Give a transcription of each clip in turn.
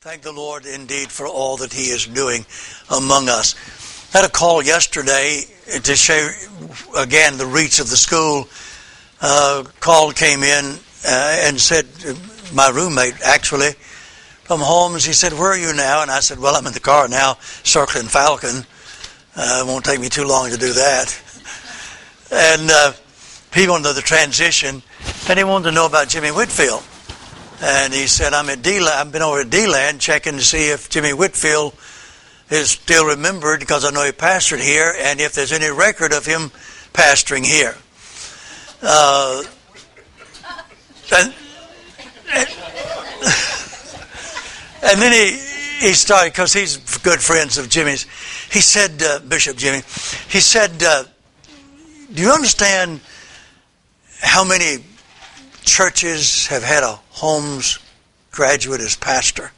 Thank the Lord indeed for all that He is doing among us. I had a call yesterday to share again the reach of the school. Call came in and said, my roommate actually from Holmes, he said, "Where are you now?" And I said, "Well, I'm in the car now, circling Falcon. It won't take me too long to do that." And he wanted the transition, and he wanted to know about Jimmy Whitfield. And he said, I've been over at D-Land checking to see if Jimmy Whitfield is still remembered, because I know he pastored here, and if there's any record of him pastoring here. And then he started, because he's good friends of Jimmy's. He said, Bishop Jimmy, he said, do you understand how many churches have had a Holmes graduate as pastor?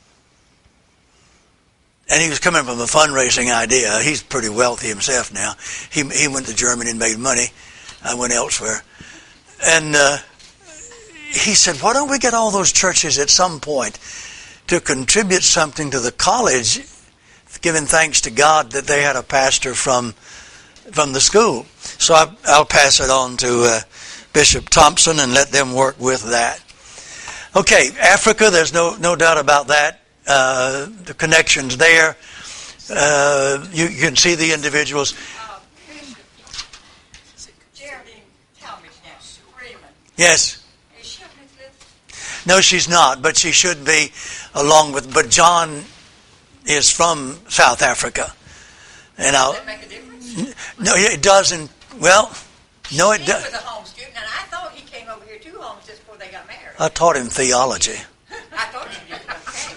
And he was coming from a fundraising idea. He's pretty wealthy himself now. He went to Germany and made money. I went elsewhere. And he said, why don't we get all those churches at some point to contribute something to the college, giving thanks to God that they had a pastor from the school. So I'll pass it on to Bishop Thompson and let them work with that. Okay, Africa, there's no doubt about that. The connections there. You can see the individuals. Geraldine Talmadge now, Freeman. Yes. Is she on his list? No, she's not, but she should be along with. But John is from South Africa, and Does that make a difference? No, it doesn't. Well, no, it He does. was a home student, and I thought he came over here to Holmes just before they got married. I taught him theology. I thought he did. Okay.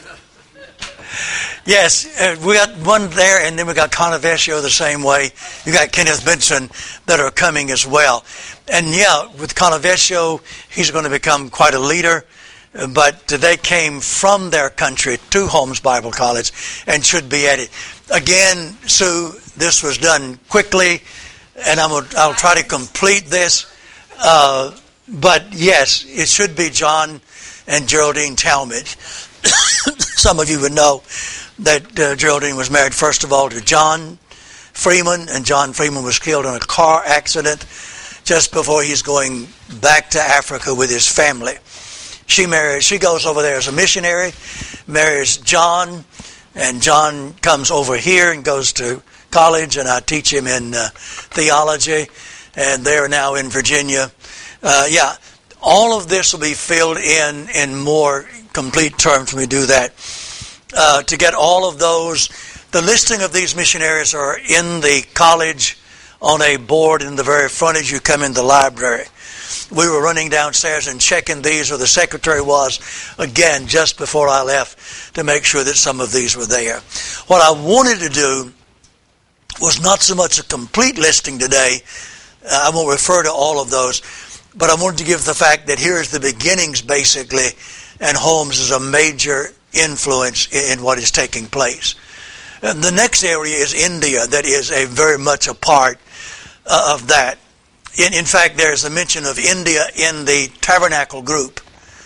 Yes, we got one there, and then we got Conavesio the same way. You got Kenneth Benson that are coming as well. And yeah, with Conavesio, he's going to become quite a leader. But they came from their country to Holmes Bible College and should be at it. Again, Sue, this was done quickly, and I'll try to complete this. But yes, it should be John and Geraldine Talmadge. Some of you would know that Geraldine was married, first of all, to John Freeman, and John Freeman was killed in a car accident just before he's going back to Africa with his family. She goes over there as a missionary, marries John, and John comes over here and goes to college, and I teach him in theology, and they're now in Virginia. All of this will be filled in more complete terms when we do that. To get all of those, the listing of these missionaries are in the college on a board in the very front as you come in the library. We were running downstairs and checking these, or the secretary was, again, just before I left, to make sure that some of these were there. What I wanted to do was not so much a complete listing today. I won't refer to all of those, but I wanted to give the fact that here is the beginnings, basically, and Holmes is a major influence in what is taking place. And the next area is India, that is very much a part of that. In fact, there's a mention of India in the Tabernacle group.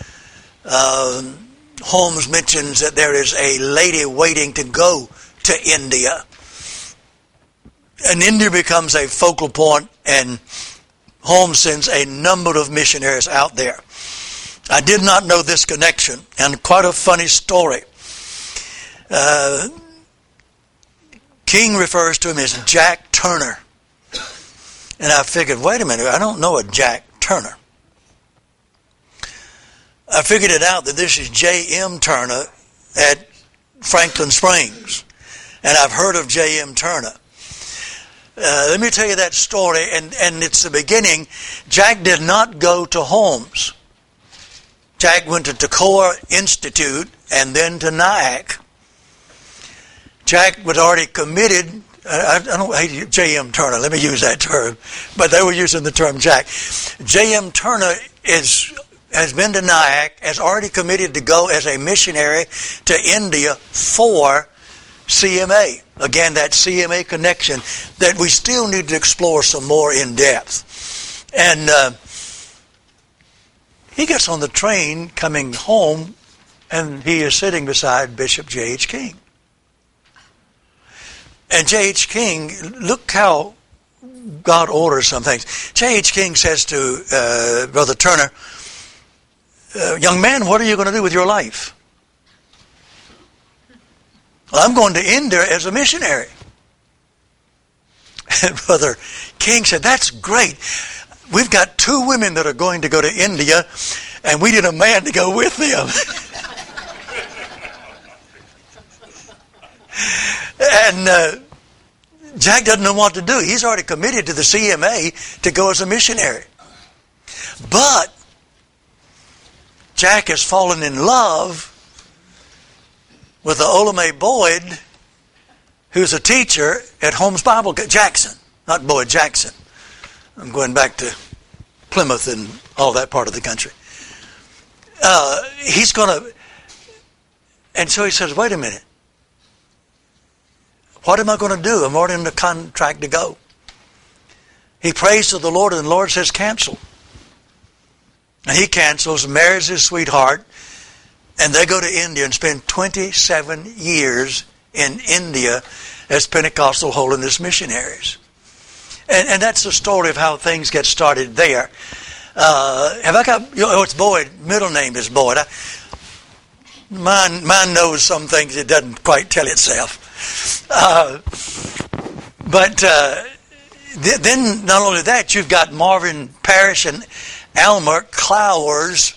Holmes mentions that there is a lady waiting to go to India. And India becomes a focal point, and Holmes sends a number of missionaries out there. I did not know this connection, and quite a funny story. King refers to him as Jack Turner. And I figured, wait a minute, I don't know a Jack Turner. I figured it out that this is J.M. Turner at Franklin Springs. And I've heard of J.M. Turner. Let me tell you that story, and it's the beginning. Jack did not go to Holmes. Jack went to Tekoa Institute and then to Nyack. Jack was already committed. I don't hate J.M. Turner. Let me use that term. But they were using the term Jack. J.M. Turner has been to Nyack, has already committed to go as a missionary to India for CMA. Again, that CMA connection that we still need to explore some more in depth. And he gets on the train coming home And he is sitting beside Bishop J.H. King. And J.H. King, look how God orders some things. J.H. King says to Brother Turner, young man, what are you going to do with your life? Well, I'm going to India as a missionary. And Brother King said, that's great. We've got 2 women that are going to go to India, and we need a man to go with them. And Jack doesn't know what to do. He's already committed to the CMA to go as a missionary. But Jack has fallen in love with the Ola Mae Boyd, who's a teacher at Holmes Bible Jackson, not Boyd, Jackson. I'm going back to Plymouth and all that part of the country. He's going to, and so he says, wait a minute. What am I going to do? I'm already in the contract to go. He prays to the Lord, and the Lord says, cancel. And he cancels, marries his sweetheart, and they go to India and spend 27 years in India as Pentecostal holiness missionaries. And that's the story of how things get started there. Have I got, it's Boyd, middle name is Boyd. Mine knows some things it doesn't quite tell itself. But then not only that, you've got Marvin Parrish and Alma Clowers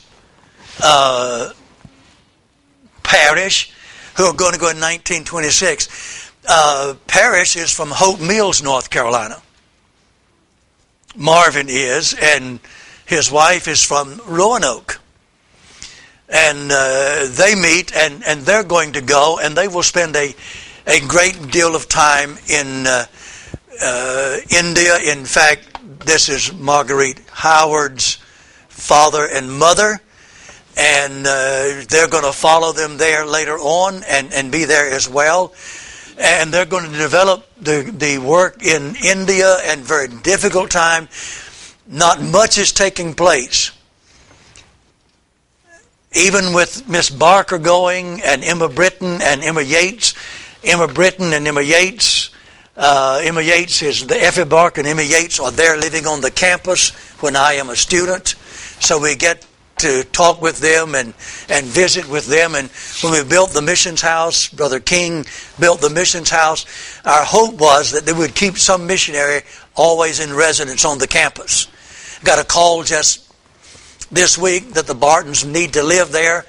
Parrish, who are going to go in 1926. Parrish is from Hope Mills, North Carolina. Marvin is, and his wife is from Roanoke. And they meet, and they're going to go, and they will spend a great deal of time in India. In fact, this is Marguerite Howard's father and mother, and they're going to follow them there later on and be there as well. And they're going to develop the work in India, and very difficult time. Not much is taking place. Even with Miss Barker going, and Emma Britton and Emma Yates. Emma Britton and Emma Yates. Emma Yates is the Effie Barker and Emma Yates are there living on the campus when I am a student. So we get to talk with them and visit with them. And when we built the missions house, Brother King built the missions house, our hope was that they would keep some missionary always in residence on the campus. Got a call just this week that the Bartons need to live there.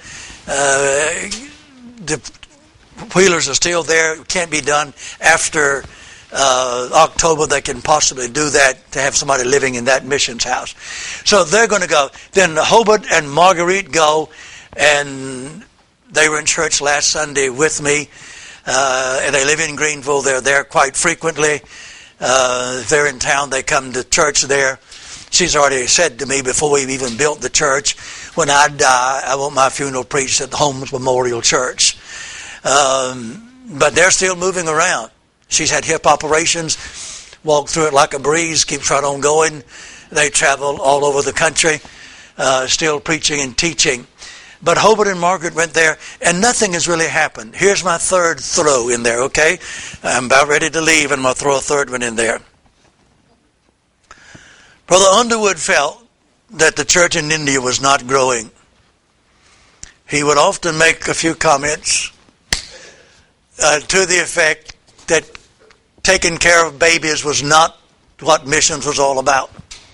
The Wheelers are still there. It can't be done after October. They can possibly do that, to have somebody living in that missions house. So they're going to go. Then Hobart and Marguerite go, and they were in church last Sunday with me. And they live in Greenville. They're there quite frequently. They're in town. They come to church there. She's already said to me before we even built the church, when I die, I want my funeral preached at the Holmes Memorial Church. But they're still moving around. She's had hip operations, walked through it like a breeze, keeps right on going. They travel all over the country, still preaching and teaching. But Hobart and Margaret went there, and nothing has really happened. Here's my third throw in there, okay? I'm about ready to leave, and I'm going to throw a third one in there. Brother Underwood felt that the church in India was not growing. He would often make a few comments to the effect that taking care of babies was not what missions was all about.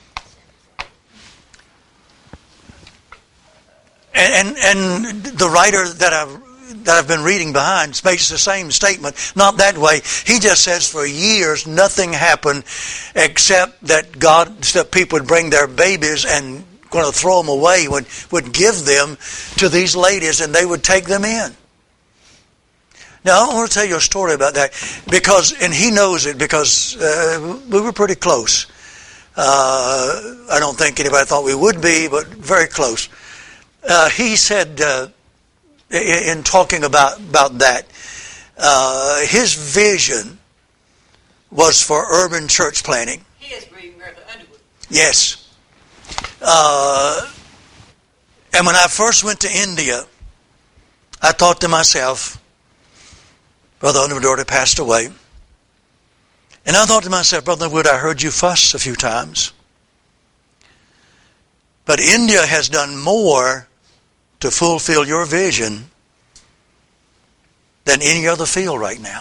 And the writer that I've been reading behind makes the same statement. Not that way. He just says for years nothing happened except that people would bring their babies and going to throw them away, would give them to these ladies, and they would take them in. Now, I want to tell you a story about that, and he knows it because we were pretty close. I don't think anybody thought we would be, but very close. He said, in talking about that, his vision was for urban church planting. He is Reverend Underwood. Yes. And when I first went to India, I thought to myself, Brother Underwood already passed away. And I thought to myself, Brother Underwood, I heard you fuss a few times. But India has done more to fulfill your vision than any other field right now.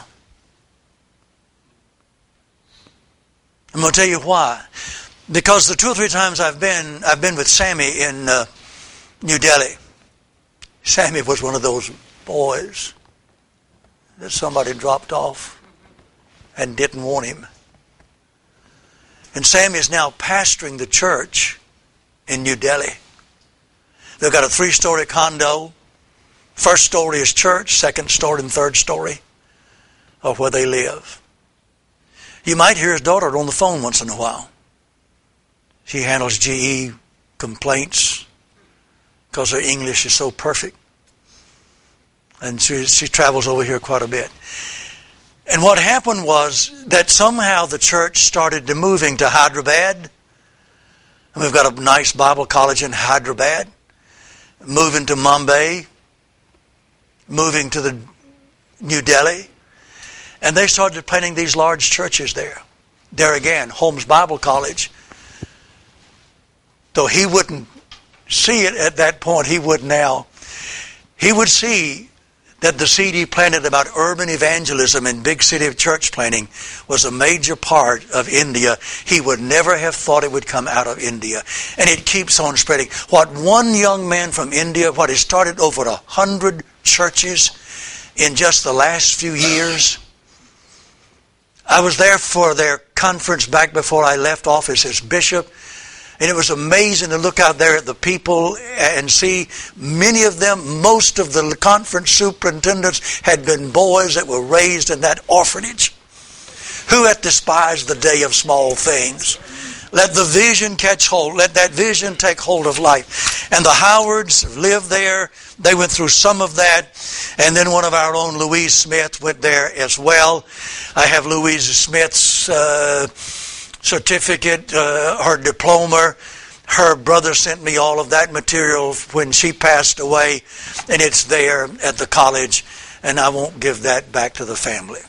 I'm going to tell you why. Because the 2 or 3 times I've been with Sammy in New Delhi. Sammy was one of those boys that somebody dropped off and didn't want him. And Sammy is now pastoring the church in New Delhi. They've got a 3-story condo. First story is church, second story and third story of where they live. You might hear his daughter on the phone once in a while. She handles GE complaints because her English is so perfect. And she travels over here quite a bit. And what happened was that somehow the church started to moving to Hyderabad. And we've got a nice Bible college in Hyderabad. Moving to Mumbai. Moving to the New Delhi. And they started planting these large churches there. There again, Holmes Bible College. Though he wouldn't see it at that point, he would now. He would see that the seed he planted about urban evangelism and big city church planting was a major part of India. He would never have thought it would come out of India. And it keeps on spreading. What one young man from India, what he started over 100 churches in just the last few years. I was there for their conference back before I left office as bishop. And it was amazing to look out there at the people and see many of them, most of the conference superintendents had been boys that were raised in that orphanage. Who hath despised the day of small things? Let the vision catch hold. Let that vision take hold of life. And the Howards lived there. They went through some of that. And then one of our own, Louise Smith, went there as well. I have Louise Smith's certificate, her diploma. Her brother sent me all of that material when she passed away. And it's there at the college. And I won't give that back to the family.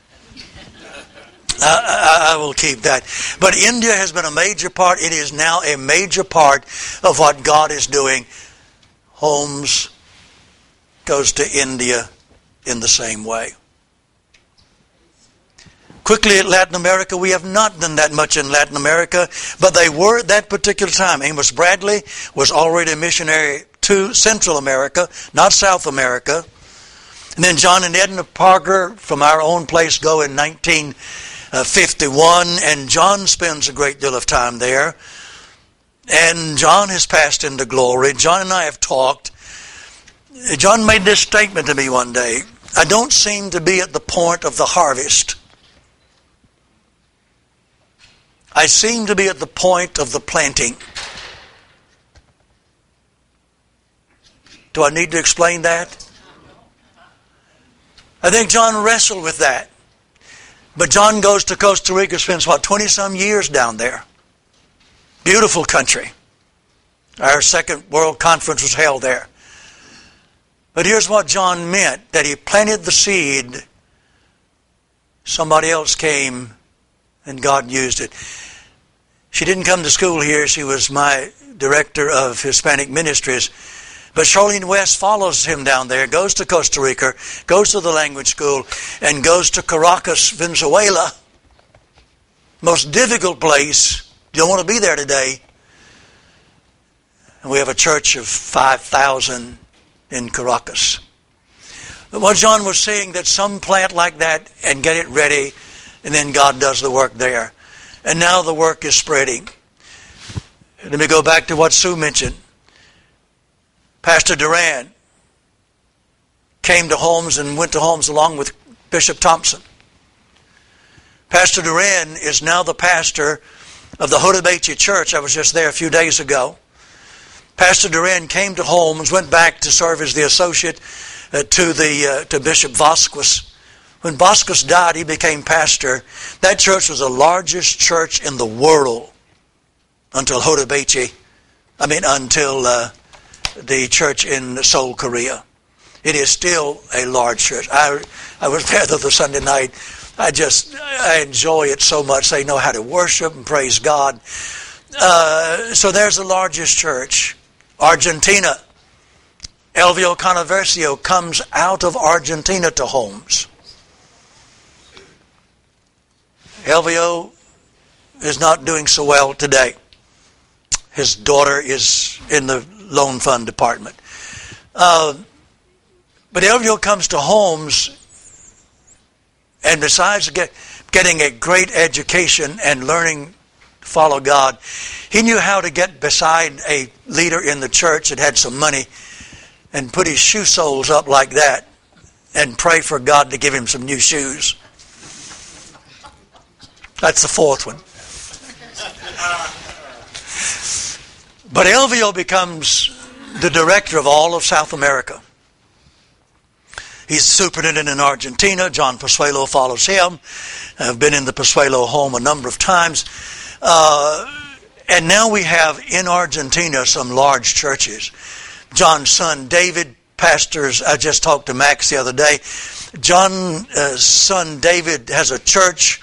I will keep that. But India has been a major part. It is now a major part of what God is doing. Holmes goes to India in the same way. Quickly at Latin America, we have not done that much in Latin America, but they were at that particular time. Amos Bradley was already a missionary to Central America, not South America. And then John and Edna Parker from our own place go in 1951, and John spends a great deal of time there. And John has passed into glory. John and I have talked. John made this statement to me one day. I don't seem to be at the point of the harvest. I seem to be at the point of the planting. Do I need to explain that? I think John wrestled with that. But John goes to Costa Rica, spends 20-some years down there. Beautiful country. Our second World Conference was held there. But here's what John meant, that he planted the seed, somebody else came, and God used it. She didn't come to school here. She was my director of Hispanic ministries. But Charlene West follows him down there, goes to Costa Rica, goes to the language school, and goes to Caracas, Venezuela. Most difficult place. You don't want to be there today. And we have a church of 5,000 in Caracas. But what John was saying, that some plant like that and get it ready, and then God does the work there. And now the work is spreading. Let me go back to what Sue mentioned. Pastor Duran came to Holmes and went to Holmes along with Bishop Thompson. Pastor Duran is now the pastor of the Hodabeche Church. I was just there a few days ago. Pastor Duran came to Holmes, went back to serve as the associate to Bishop Vasquez. When Vasquez died, he became pastor. That church was the largest church in the world until Hodabeche. Until the church in Seoul, Korea. It is still a large church. I was there the other Sunday night. I enjoy it so much. They know how to worship and praise God. So there's the largest church. Argentina. Elvio Controversio comes out of Argentina to Holmes. Elvio is not doing so well today. His daughter is in the loan fund department. But Elvio comes to Holmes, and besides getting a great education and learning to follow God, he knew how to get beside a leader in the church that had some money and put his shoe soles up like that and pray for God to give him some new shoes. That's the fourth one. But Elvio becomes the director of all of South America. He's superintendent in Argentina. John Pozuelo follows him. I've been in the Pozuelo home a number of times. And now we have in Argentina some large churches. John's son David pastors. I just talked to Max the other day. John's son David has a church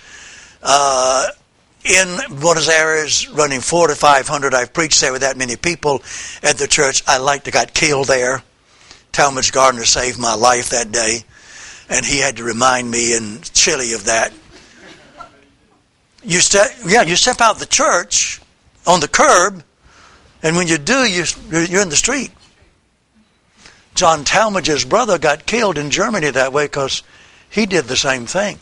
in Buenos Aires running 400 to 500. I've preached there with that many people at the church. I like to got killed there. Talmadge Gardner saved my life that day, and he had to remind me in Chile of that. You step out the church on the curb, and when you do, you're in the street. John Talmadge's brother got killed in Germany that way because he did the same thing.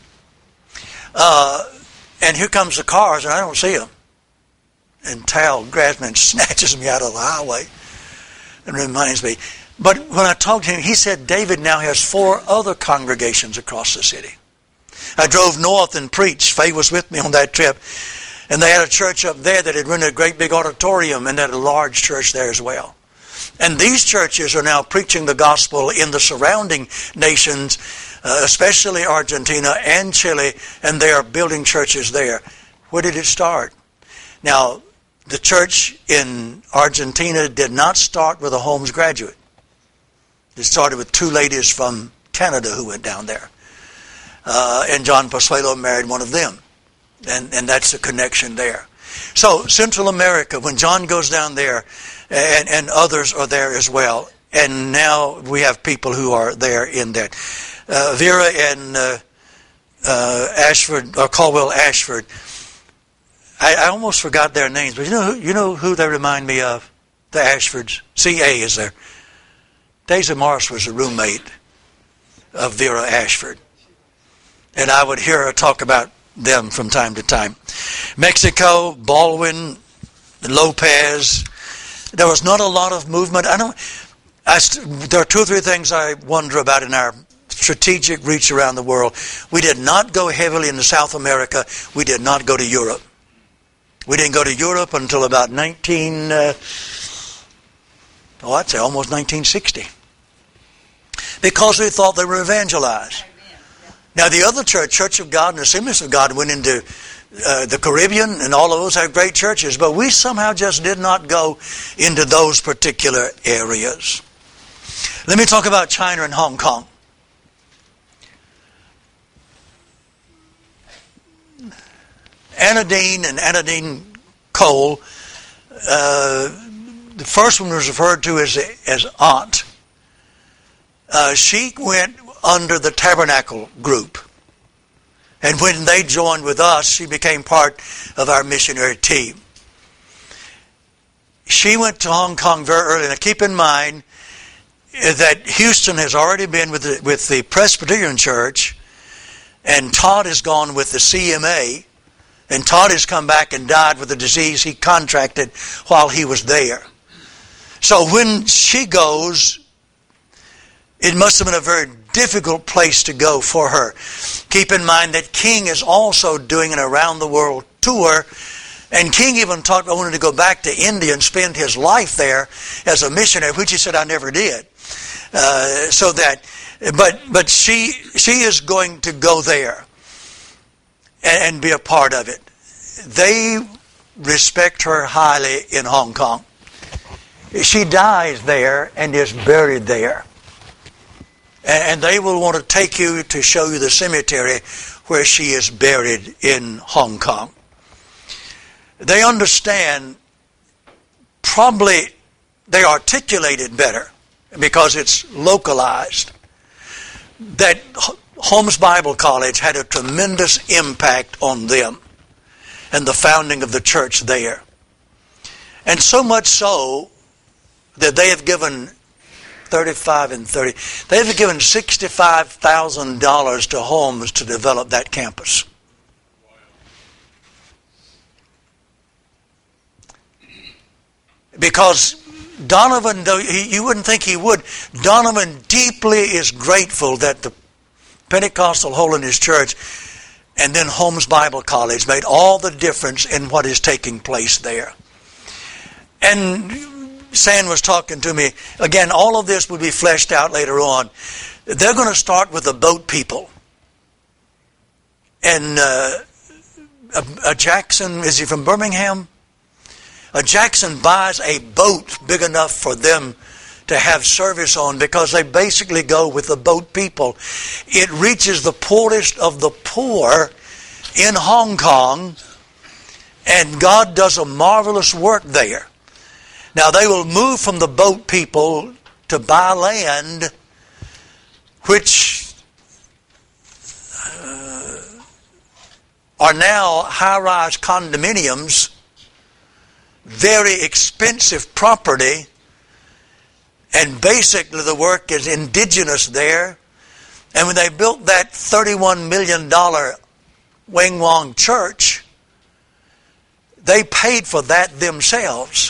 And here comes the cars, and I don't see them. And Tal grabs me and snatches me out of the highway and reminds me. But when I talked to him, he said David now has 4 other congregations across the city. I drove north and preached. Faye was with me on that trip. And they had a church up there that had rented a great big auditorium and had a large church there as well. And these churches are now preaching the gospel in the surrounding nations, especially Argentina and Chile, and they are building churches there. Where did it start? Now, the church in Argentina did not start with a Holmes graduate. It started with 2 ladies from Canada who went down there. And John Pozuelo married one of them. And that's the connection there. So, Central America, when John goes down there, and others are there as well. And now we have people who are there in there. Vera and Ashford, or Caldwell Ashford, I almost forgot their names, but you know who they remind me of? The Ashfords. C.A. is there. Daisy Morris was a roommate of Vera Ashford. And I would hear her talk about them from time to time. Mexico, Baldwin, Lopez. There was not a lot of movement. There are 2 or 3 things I wonder about in our strategic reach around the world. We did not go heavily into South America. We did not go to Europe. We didn't go to Europe until about almost 1960. Because we thought they were evangelized. Now the other Church of God and Assemblies of God went into the Caribbean, and all of those have great churches, but we somehow just did not go into those particular areas. Let me talk about China and Hong Kong. Anodine and Anodine Cole, the first one was referred to as Aunt. She went under the Tabernacle group. And when they joined with us, she became part of our missionary team. She went to Hong Kong very early. Now keep in mind that Houston has already been with the Presbyterian Church, and Todd has gone with the CMA, and Todd has come back and died with a disease he contracted while he was there. So when she goes, it must have been a very difficult place to go for her. Keep in mind that King is also doing an around the world tour, and King even talked about wanting to go back to India and spend his life there as a missionary, which he said I never did. But she is going to go there and be a part of it. They respect her highly in Hong Kong. She dies there and is buried there. And they will want to take you to show you the cemetery where she is buried in Hong Kong. They understand, probably they articulate it better because it's localized, that Holmes Bible College had a tremendous impact on them and the founding of the church there. And so much so that they have given they have given $65,000 to Holmes to develop that campus. Because Donovan, though you wouldn't think he would, Donovan deeply is grateful that the Pentecostal Holiness Church and then Holmes Bible College made all the difference in what is taking place there. And San was talking to me, again, all of this will be fleshed out later on. They're going to start with the boat people. And a Jackson, is he from Birmingham? A Jackson buys a boat big enough for them to have service on because they basically go with the boat people. It reaches the poorest of the poor in Hong Kong, and God does a marvelous work there. Now they will move from the boat people to buy land, which are now high-rise condominiums, very expensive property, and basically the work is indigenous there. And when they built that $31 million Wing Wong church, they paid for that themselves.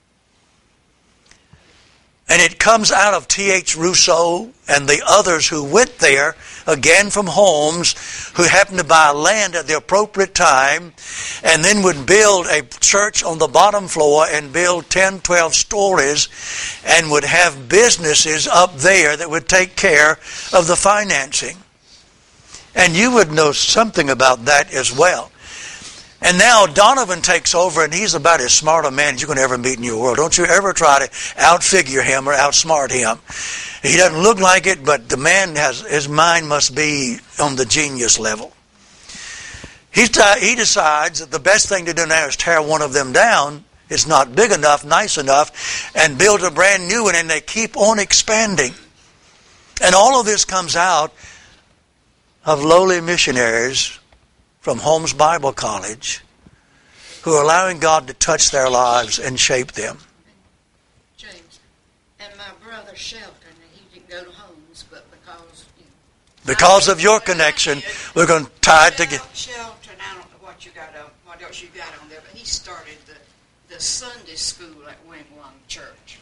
And it comes out of T.H. Rousseau and the others who went there, again from Holmes, who happened to buy land at the appropriate time, and then would build a church on the bottom floor and build 10, 12 stories, and would have businesses up there that would take care of the financing. And you would know something about that as well. And now Donovan takes over, and he's about as smart a man as you can ever meet in your world. Don't you ever try to outfigure him or outsmart him. He doesn't look like it, but the man his mind must be on the genius level. He decides that the best thing to do now is tear one of them down. It's not big enough, nice enough, and build a brand new one, and they keep on expanding. And all of this comes out of lowly missionaries from Holmes Bible College who are allowing God to touch their lives and shape them. James, and my brother Shelton, he didn't go to Holmes, but because of your connection, we're going to tie it together. Shelton, I don't know what else you got on there, but he started the Sunday school at Wing Wong Church.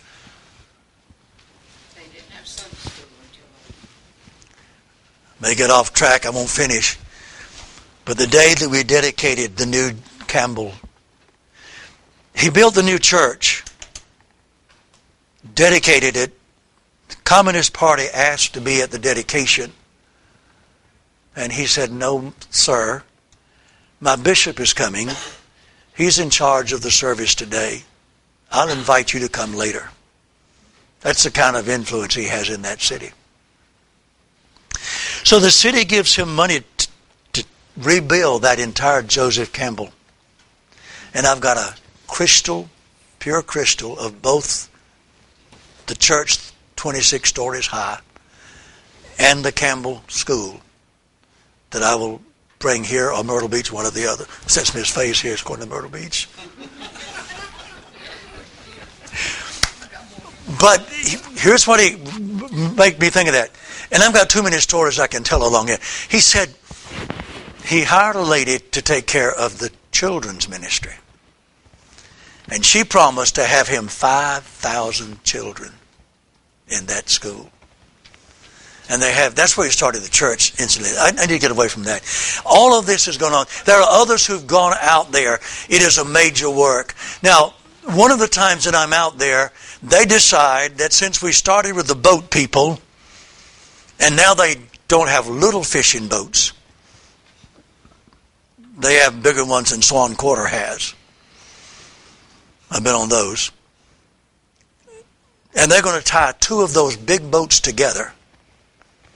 They didn't have Sunday school until May get off track, I won't finish. But the day that we dedicated the new Campbell, he built the new church, dedicated it. The Communist Party asked to be at the dedication. And he said, "No, sir, my bishop is coming. He's in charge of the service today. I'll invite you to come later." That's the kind of influence he has in that city. So the city gives him money to rebuild that entire Joseph Campbell. And I've got a crystal, pure crystal of both the church 26 stories high and the Campbell School that I will bring here or Myrtle Beach, one or the other. Since his face here is going to Myrtle Beach. But here's what he made me think of that. And I've got too many stories I can tell along here. He said he hired a lady to take care of the children's ministry. And she promised to have him 5,000 children in that school. And that's where he started the church instantly. I need to get away from that. All of this is going on. There are others who've gone out there. It is a major work. Now, one of the times that I'm out there, they decide that since we started with the boat people, and now they don't have little fishing boats, they have bigger ones than Swan Quarter has. I've been on those. And they're going to tie two of those big boats together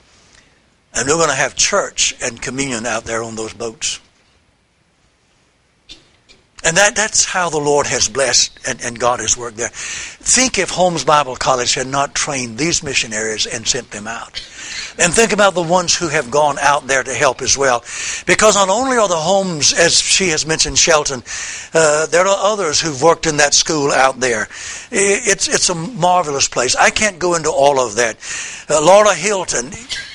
And we're going to have church and communion out there on those boats. And that's how the Lord has blessed and God has worked there. Think if Holmes Bible College had not trained these missionaries and sent them out. And think about the ones who have gone out there to help as well. Because not only are the Holmes, as she has mentioned, Shelton, there are others who've worked in that school out there. It's a marvelous place. I can't go into all of that. Laura Hilton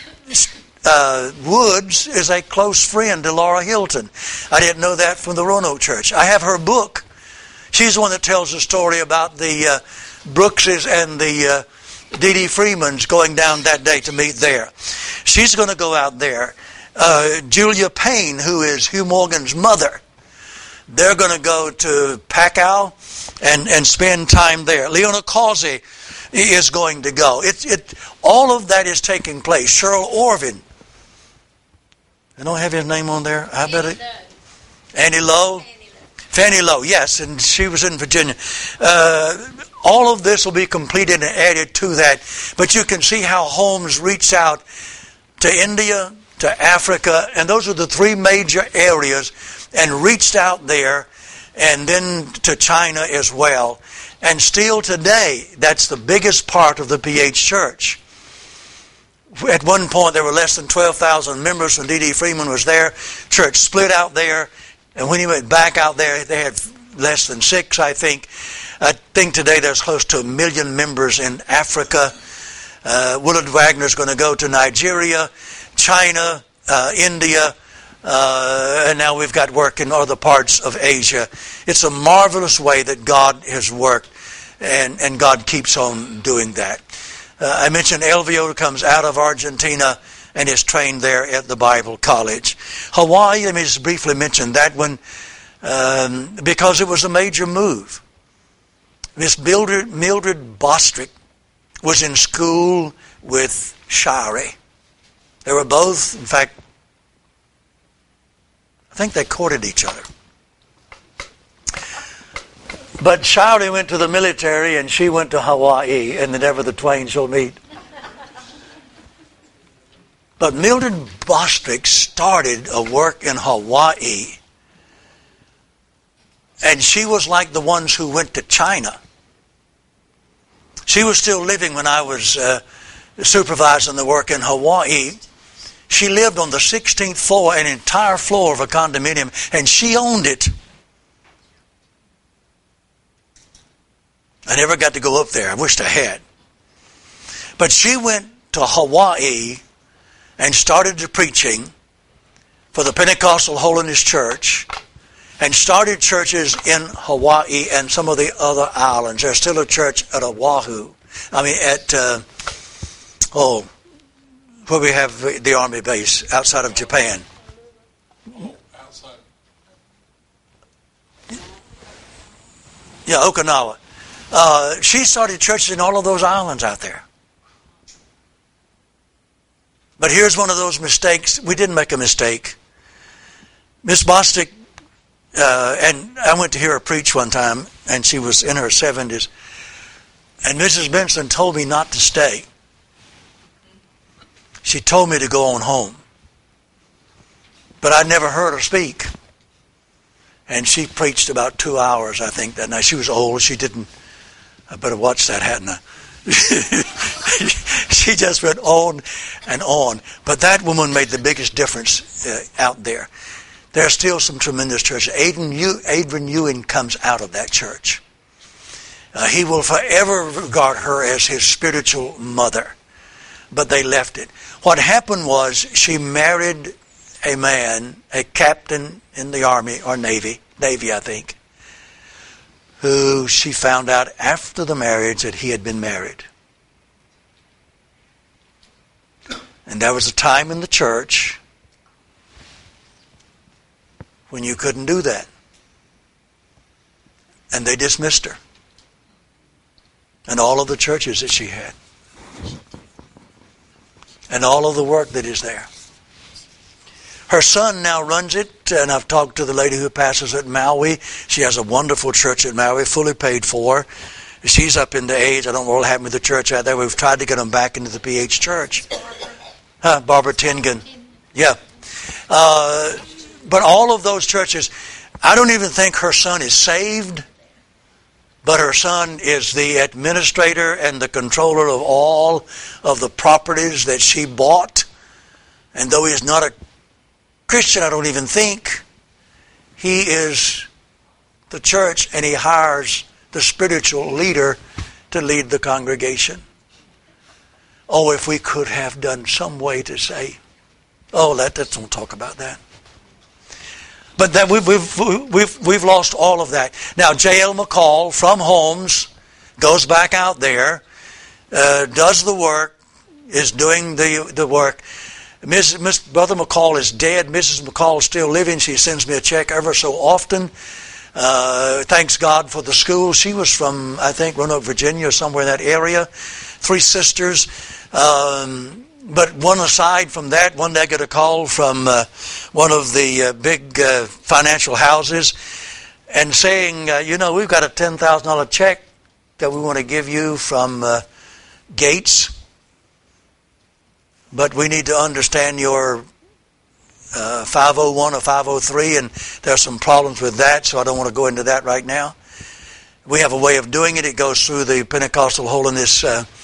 Woods is a close friend to Laura Hilton. I didn't know that from the Roanoke Church. I have her book. She's the one that tells the story about the Brookses and the D.D. Freemans going down that day to meet there. She's going to go out there. Julia Payne, who is Hugh Morgan's mother, they're going to go to Pacow and spend time there. Leona Causey is going to go. All of that is taking place. Cheryl Orvin. I don't have his name on there. I bet it. Annie Lowe. Fannie Lowe, yes, and she was in Virginia. All of this will be completed and added to that. But you can see how Holmes reached out to India, to Africa, and those are the three major areas, and reached out there, and then to China as well. And still today, that's the biggest part of the PH Church. At one point, there were less than 12,000 members when D.D. Freeman was there. Church split out there. And when he went back out there, they had less than 6, I think. I think today there's close to 1 million members in Africa. Willard Wagner's going to go to Nigeria, China, India, and now we've got work in other parts of Asia. It's a marvelous way that God has worked, and God keeps on doing that. I mentioned Elvio comes out of Argentina and is trained there at the Bible College. Hawaii, let me just briefly mention that one, because it was a major move. Miss Mildred Bostrick was in school with Shari. They were both, in fact, I think they courted each other. But Shari went to the military and she went to Hawaii, and never the twain shall meet. But Mildred Bostrick started a work in Hawaii, and she was like the ones who went to China. She was still living when I was supervising the work in Hawaii. She lived on the 16th floor, an entire floor of a condominium, and she owned it. I never got to go up there. I wished I had. But she went to Hawaii and started preaching for the Pentecostal Holiness Church, and started churches in Hawaii and some of the other islands. There's still a church at Oahu. I mean, at, where we have the Army base outside of Japan. Outside. Yeah, Okinawa. She started churches in all of those islands out there. But here's one of those mistakes. We didn't make a mistake. Miss Bostick, and I went to hear her preach one time, and she was in her 70s. And Mrs. Benson told me not to stay. She told me to go on home. But I'd never heard her speak. And she preached about 2 hours, I think, that night. She was old. She didn't... I better watch that, hadn't I? She just went on and on. But that woman made the biggest difference out there. There are still some tremendous churches. Adrian Ewing comes out of that church. He will forever regard her as his spiritual mother. But they left it. What happened was she married a man, a captain in the Army or Navy, I think, who she found out after the marriage that he had been married. And there was a time in the church when you couldn't do that. And they dismissed her. And all of the churches that she had. And all of the work that is there. Her son now runs it, and I've talked to the lady who pastors at Maui. She has a wonderful church at Maui, fully paid for. She's up into age. I don't know what happened with the church out there. We've tried to get them back into the PH church. Barbara Tingen. Yeah. But all of those churches, I don't even think her son is saved, but her son is the administrator and the controller of all of the properties that she bought. And though he's not a Christian, I don't even think, he is the church, and he hires the spiritual leader to lead the congregation. Oh, if we could have done some way to say, oh, let's don't talk about that. But that we've lost all of that. Now, J.L. McCall from Holmes goes back out there, does the work, is doing the work. Brother McCall is dead. Mrs. McCall is still living. She sends me a check ever so often. Thanks God for the school. She was from, I think, Roanoke, Virginia, somewhere in that area. 3 sisters. But one aside from that, one day I get a call from one of the big financial houses and saying, we've got a $10,000 check that we want to give you from Gates. But we need to understand your 501 or 503, and there's some problems with that, so I don't want to go into that right now. We have a way of doing it. It goes through the Pentecostal Holiness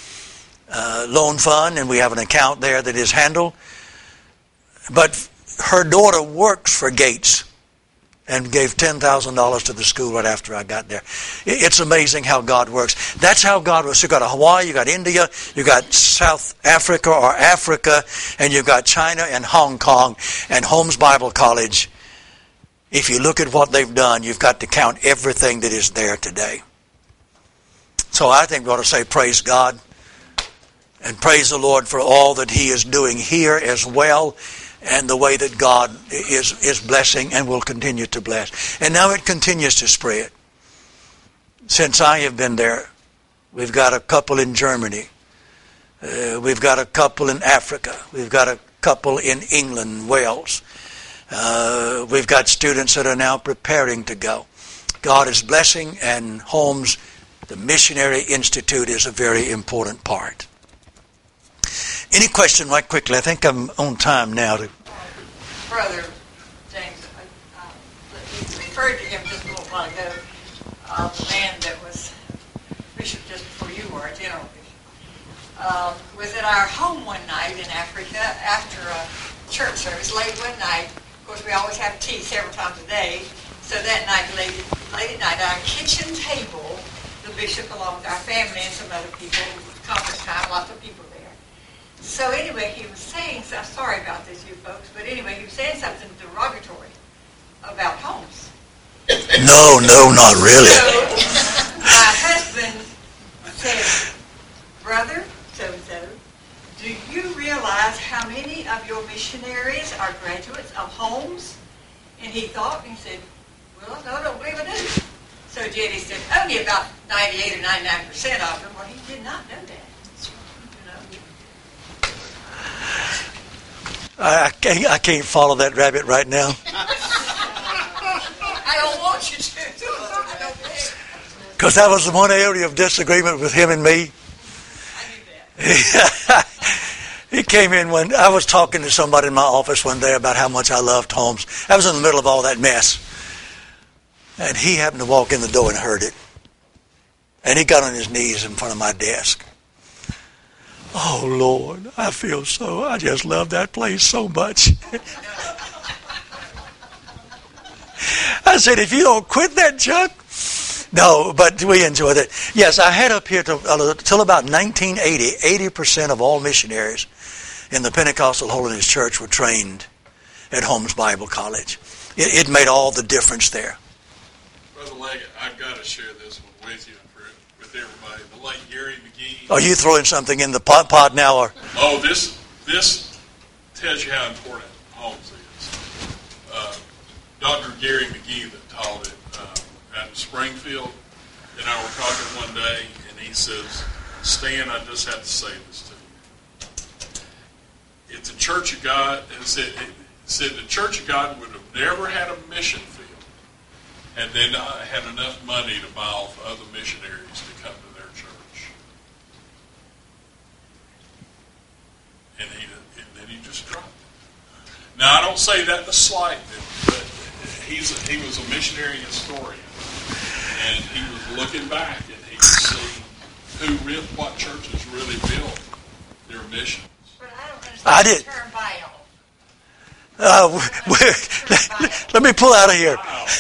Loan Fund, and we have an account there that is handled. But her daughter works for Gates and gave $10,000 to the school right after I got there. It's amazing how God works. That's how God works. You've got Hawaii, you've got India, you've got South Africa or Africa, and you've got China and Hong Kong and Holmes Bible College. If you look at what they've done, you've got to count everything that is there today. So I think we ought to say praise God and praise the Lord for all that He is doing here as well, and the way that God is blessing and will continue to bless. And now it continues to spread. Since I have been there, we've got a couple in Germany. We've got a couple in Africa. We've got a couple in England, Wales. We've got students that are now preparing to go. God is blessing, and Holmes, the Missionary Institute, is a very important part. Any question right quickly? I think I'm on time now. Brother James, you referred to him just a little while ago, the man that was bishop just before you were, a general bishop, was at our home one night in Africa after a church service, late one night. Of course, we always have tea several times a day. So that night, late at night, at our kitchen table, the bishop, along with our family and some other people, conference time, lots of people there. So anyway, he was saying, so I'm sorry about this, you folks, but anyway, he was saying something derogatory about Holmes. No, not really. So my husband said, Brother so-and-so, do you realize how many of your missionaries are graduates of Holmes? And he thought, and he said, well, no, I don't believe I do. So Jenny said, only about 98 or 99% of them. Well, he did not know that. I can't follow that rabbit right now. I don't want you to. I don't care. Because that was the one area of disagreement with him and me. I knew that. He came in when I was talking to somebody in my office one day about how much I loved Holmes. I was in the middle of all that mess. And he happened to walk in the door and heard it. And he got on his knees in front of my desk. Oh, Lord, I just love that place so much. I said, if you don't quit that junk. No, but we enjoyed it. Yes, I had up here till about 1980, 80% of all missionaries in the Pentecostal Holiness Church were trained at Holmes Bible College. It made all the difference there. Brother Leggett, I've got to share this one with you and with everybody. The late Gary McGee. Are you throwing something in the pod now? Or? Oh, this tells you how important Holmes is. Dr. Gary McGee that taught at Springfield and I were talking one day, and he says, Stan, I just have to say this to you. If the Church of God, said the Church of God would have never had a mission field and then had enough money to buy off other missionaries to come to their church. And and he just dropped it. Now, I don't say that to slight him, but he was a missionary historian, and he was looking back, and he could see what churches really built their missions. But I don't understand I did. the term bio. Let me pull out of here.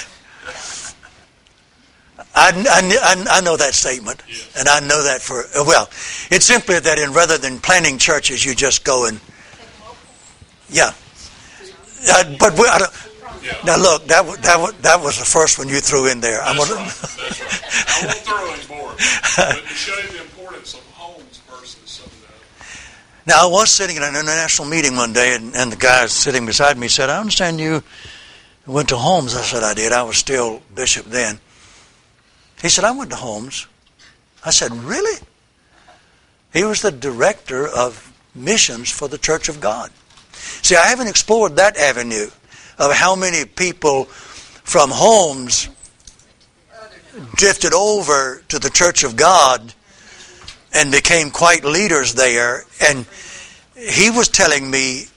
I know that statement, Yes. and I know that it's simply that rather than planning churches, you just go and, yeah. Now look, that was the first one you threw in there. That's right. I won't throw any more, but to show you the importance of homes versus some of the Now I was sitting in an international meeting one day, and the guy sitting beside me said, "I understand you went to Holmes." I said, "I did. I was still bishop then." He said, "I went to Holmes." I said, "Really?" He was the director of missions for the Church of God. See, I haven't explored that avenue of how many people from Holmes drifted over to the Church of God and became quite leaders there. And he was telling me,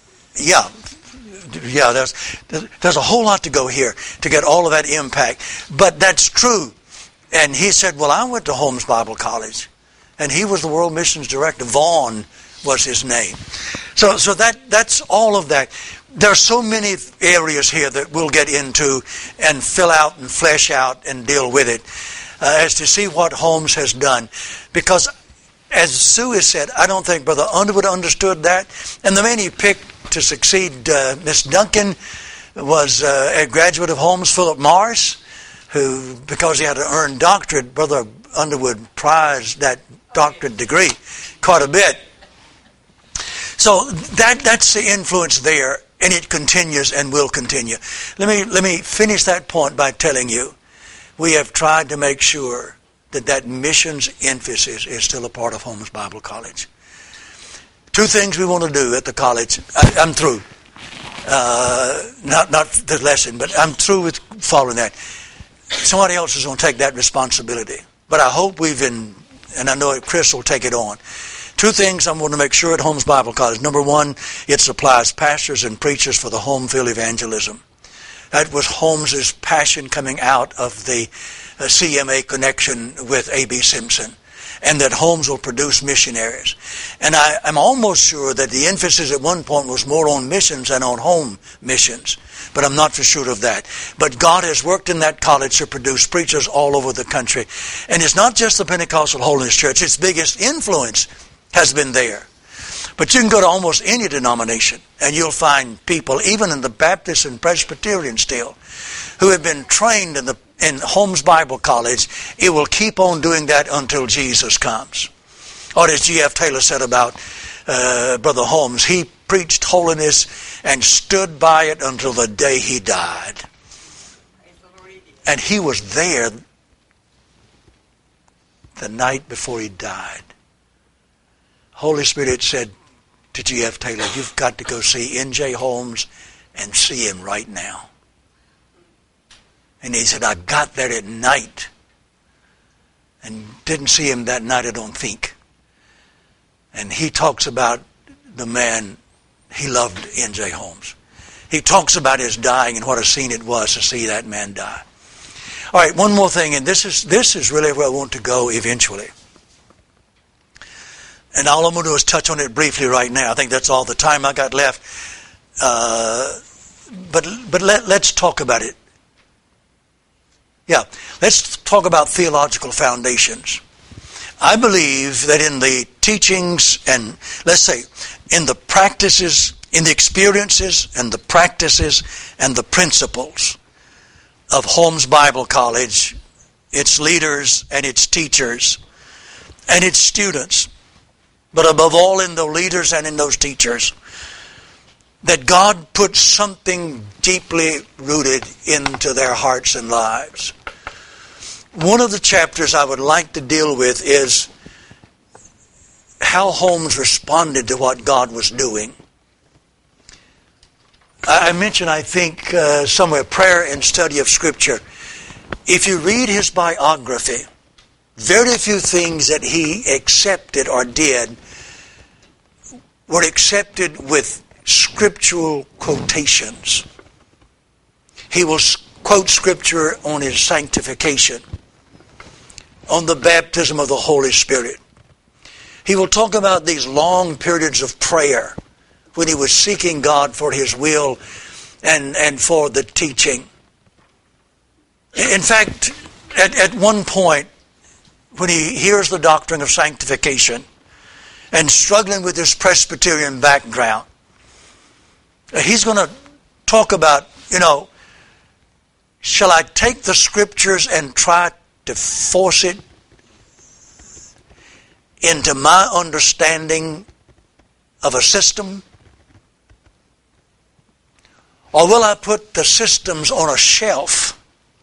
there's a whole lot to go here to get all of that impact. But that's true. And he said, well, I went to Holmes Bible College. And he was the World Missions Director. Vaughn was his name. So that's all of that. There are so many areas here that we'll get into and fill out and flesh out and deal with it as to see what Holmes has done. Because, as Sue has said, I don't think Brother Underwood understood that. And the man he picked to succeed Miss Duncan was a graduate of Holmes, Philip Morris, who, because he had an earned doctorate, Brother Underwood prized that doctorate degree quite a bit. So that's the influence there, and it continues and will continue. Let me finish that point by telling you, we have tried to make sure that missions emphasis is still a part of Holmes Bible College. Two things we want to do at the college. I'm through. Not the lesson, but I'm through with following that. Somebody else is going to take that responsibility. But I hope and I know Chris will take it on. Two things I'm going to make sure at Holmes Bible College. Number one, it supplies pastors and preachers for the home field evangelism. That was Holmes's passion coming out of the CMA connection with A.B. Simpson, and that Holmes will produce missionaries. And I'm almost sure that the emphasis at one point was more on missions than on home missions, but I'm not for sure of that. But God has worked in that college to produce preachers all over the country. And it's not just the Pentecostal Holiness Church. Its biggest influence has been there. But you can go to almost any denomination and you'll find people, even in the Baptist and Presbyterian still, who have been trained in Holmes Bible College. It will keep on doing that until Jesus comes. Or as G.F. Taylor said about Brother Holmes, he preached holiness and stood by it until the day he died. And he was there the night before he died. Holy Spirit said to G.F. Taylor, you've got to go see N.J. Holmes and see him right now. And he said, I got there at night and didn't see him that night, I don't think. And he talks about the man, he loved N.J. Holmes. He talks about his dying and what a scene it was to see that man die. All right, one more thing, and this is really where I want to go eventually. And all I'm going to do is touch on it briefly right now. I think that's all the time I got left. But let's talk about it. Yeah, let's talk about theological foundations. I believe that in the teachings and, let's say, in the practices, in the experiences and the practices and the principles of Holmes Bible College, its leaders and its teachers and its students, but above all in the leaders and in those teachers, that God put something deeply rooted into their hearts and lives. One of the chapters I would like to deal with is how Holmes responded to what God was doing. I mentioned, I think, somewhere, prayer and study of Scripture. If you read his biography, very few things that he accepted or did were accepted with scriptural quotations. He will quote Scripture on his sanctification, on the baptism of the Holy Spirit. He will talk about these long periods of prayer when he was seeking God for his will and for the teaching. In fact, at one point, when he hears the doctrine of sanctification and struggling with his Presbyterian background, he's going to talk about, shall I take the Scriptures and try to force it into my understanding of a system? Or will I put the systems on a shelf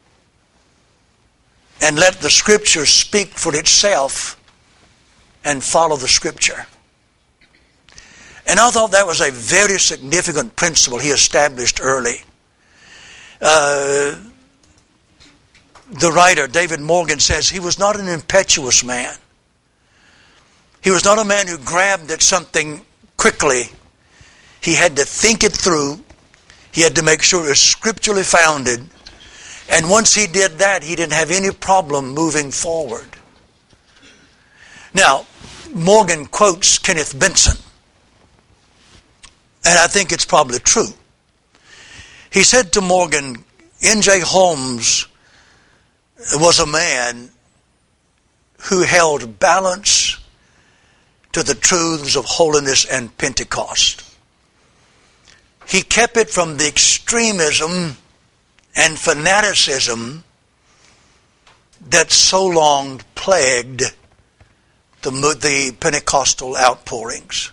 and let the Scripture speak for itself and follow the Scripture? And I thought that was a very significant principle he established early. The writer, David Morgan, says he was not an impetuous man. He was not a man who grabbed at something quickly. He had to think it through. He had to make sure it was scripturally founded. And once he did that, he didn't have any problem moving forward. Now, Morgan quotes Kenneth Benson. And I think it's probably true. He said to Morgan, N.J. Holmes was a man who held balance to the truths of holiness and Pentecost. He kept it from the extremism and fanaticism that so long plagued the Pentecostal outpourings.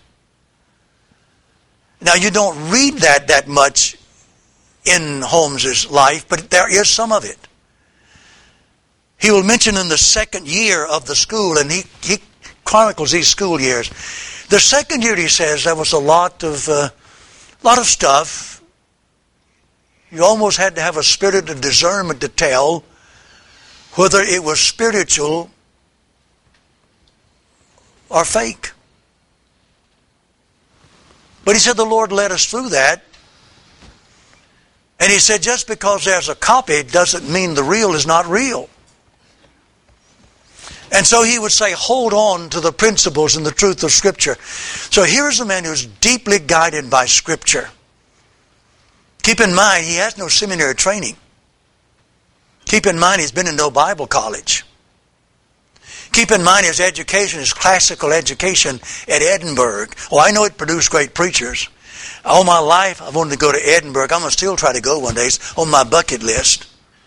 Now, you don't read that much in Holmes's life, but there is some of it. He will mention in the second year of the school, and he chronicles these school years. The second year, he says, there was a lot of stuff. You almost had to have a spirit of discernment to tell whether it was spiritual or fake. But he said the Lord led us through that. And he said just because there's a copy doesn't mean the real is not real. And so he would say, hold on to the principles and the truth of Scripture. So here's a man who's deeply guided by Scripture. Keep in mind, he has no seminary training. Keep in mind, he's been in no Bible college. Keep in mind, his education is classical education at Edinburgh. Oh, I know it produced great preachers. All my life, I've wanted to go to Edinburgh. I'm going to still try to go one day. It's on my bucket list.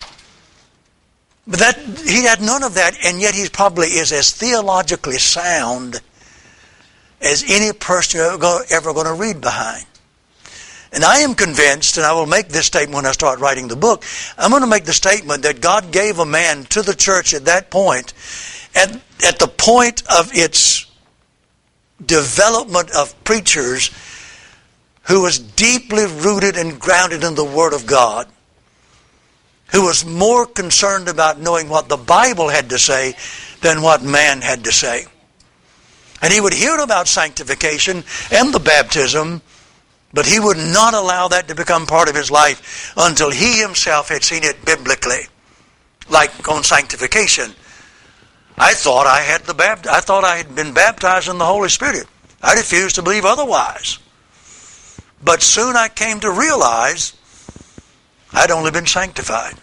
But he had none of that, and yet he probably is as theologically sound as any person you're ever going to read behind. And I am convinced, and I will make this statement when I start writing the book, I'm going to make the statement that God gave a man to the church at that point, at the point of its development of preachers, who was deeply rooted and grounded in the Word of God, who was more concerned about knowing what the Bible had to say than what man had to say. And he would hear about sanctification and the baptism, but he would not allow that to become part of his life until he himself had seen it biblically. Like on sanctification. I thought I had been baptized in the Holy Spirit. I refused to believe otherwise. But soon I came to realize I'd only been sanctified.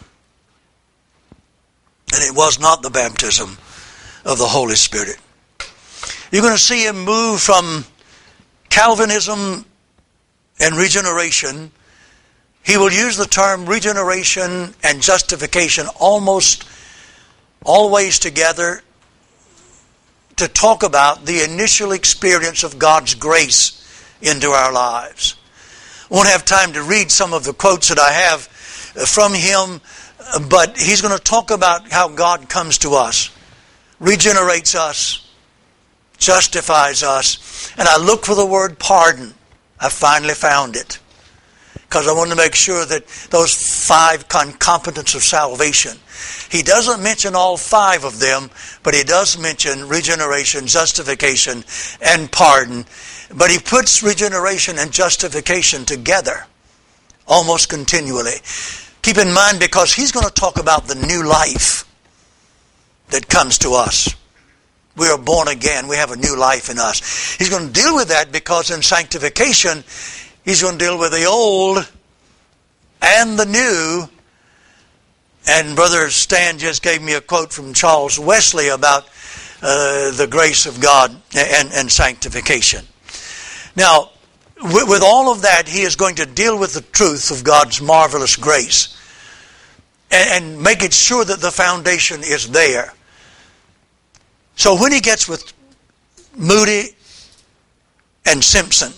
And it was not the baptism of the Holy Spirit. You're going to see him move from Calvinism and regeneration. He will use the term regeneration and justification almost always together to talk about the initial experience of God's grace into our lives. I won't have time to read some of the quotes that I have from him, but he's going to talk about how God comes to us, regenerates us, justifies us. And I look for the word pardon. I finally found it, because I wanted to make sure that those 5 concomitants of salvation, he doesn't mention all 5 of them, but he does mention regeneration, justification, and pardon. But he puts regeneration and justification together almost continually. Keep in mind, because he's going to talk about the new life that comes to us. We are born again. We have a new life in us. He's going to deal with that because in sanctification, he's going to deal with the old and the new. And Brother Stan just gave me a quote from Charles Wesley about the grace of God and sanctification. Now, with all of that, he is going to deal with the truth of God's marvelous grace and make it sure that the foundation is there. So when he gets with Moody and Simpson,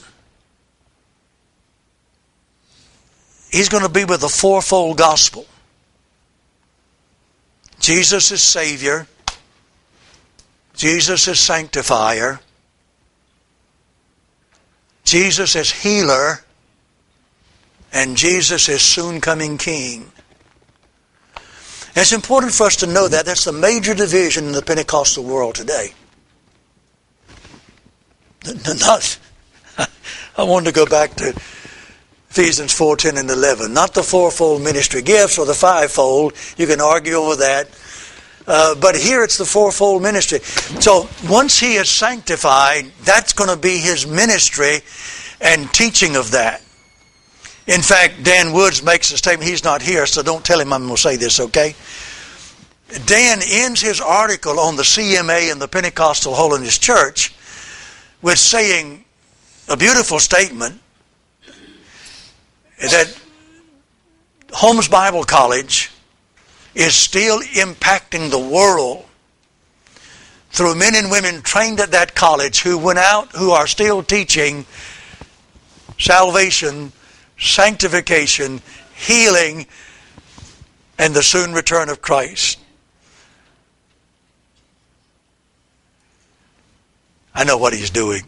he's going to be with the fourfold gospel. Jesus is Savior. Jesus is Sanctifier. Jesus is Healer. And Jesus is soon coming King. And it's important for us to know that. That's the major division in the Pentecostal world today. I wanted to go back to Ephesians 4:10 and 11. Not the fourfold ministry gifts or the fivefold. You can argue over that. But here it's the fourfold ministry. So once he is sanctified, that's going to be his ministry and teaching of that. In fact, Dan Woods makes a statement. He's not here, so don't tell him I'm going to say this, okay? Dan ends his article on the CMA and the Pentecostal Holiness Church with saying a beautiful statement that Holmes Bible College is still impacting the world through men and women trained at that college who went out, who are still teaching salvation, sanctification, healing, and the soon return of Christ. I know what he's doing.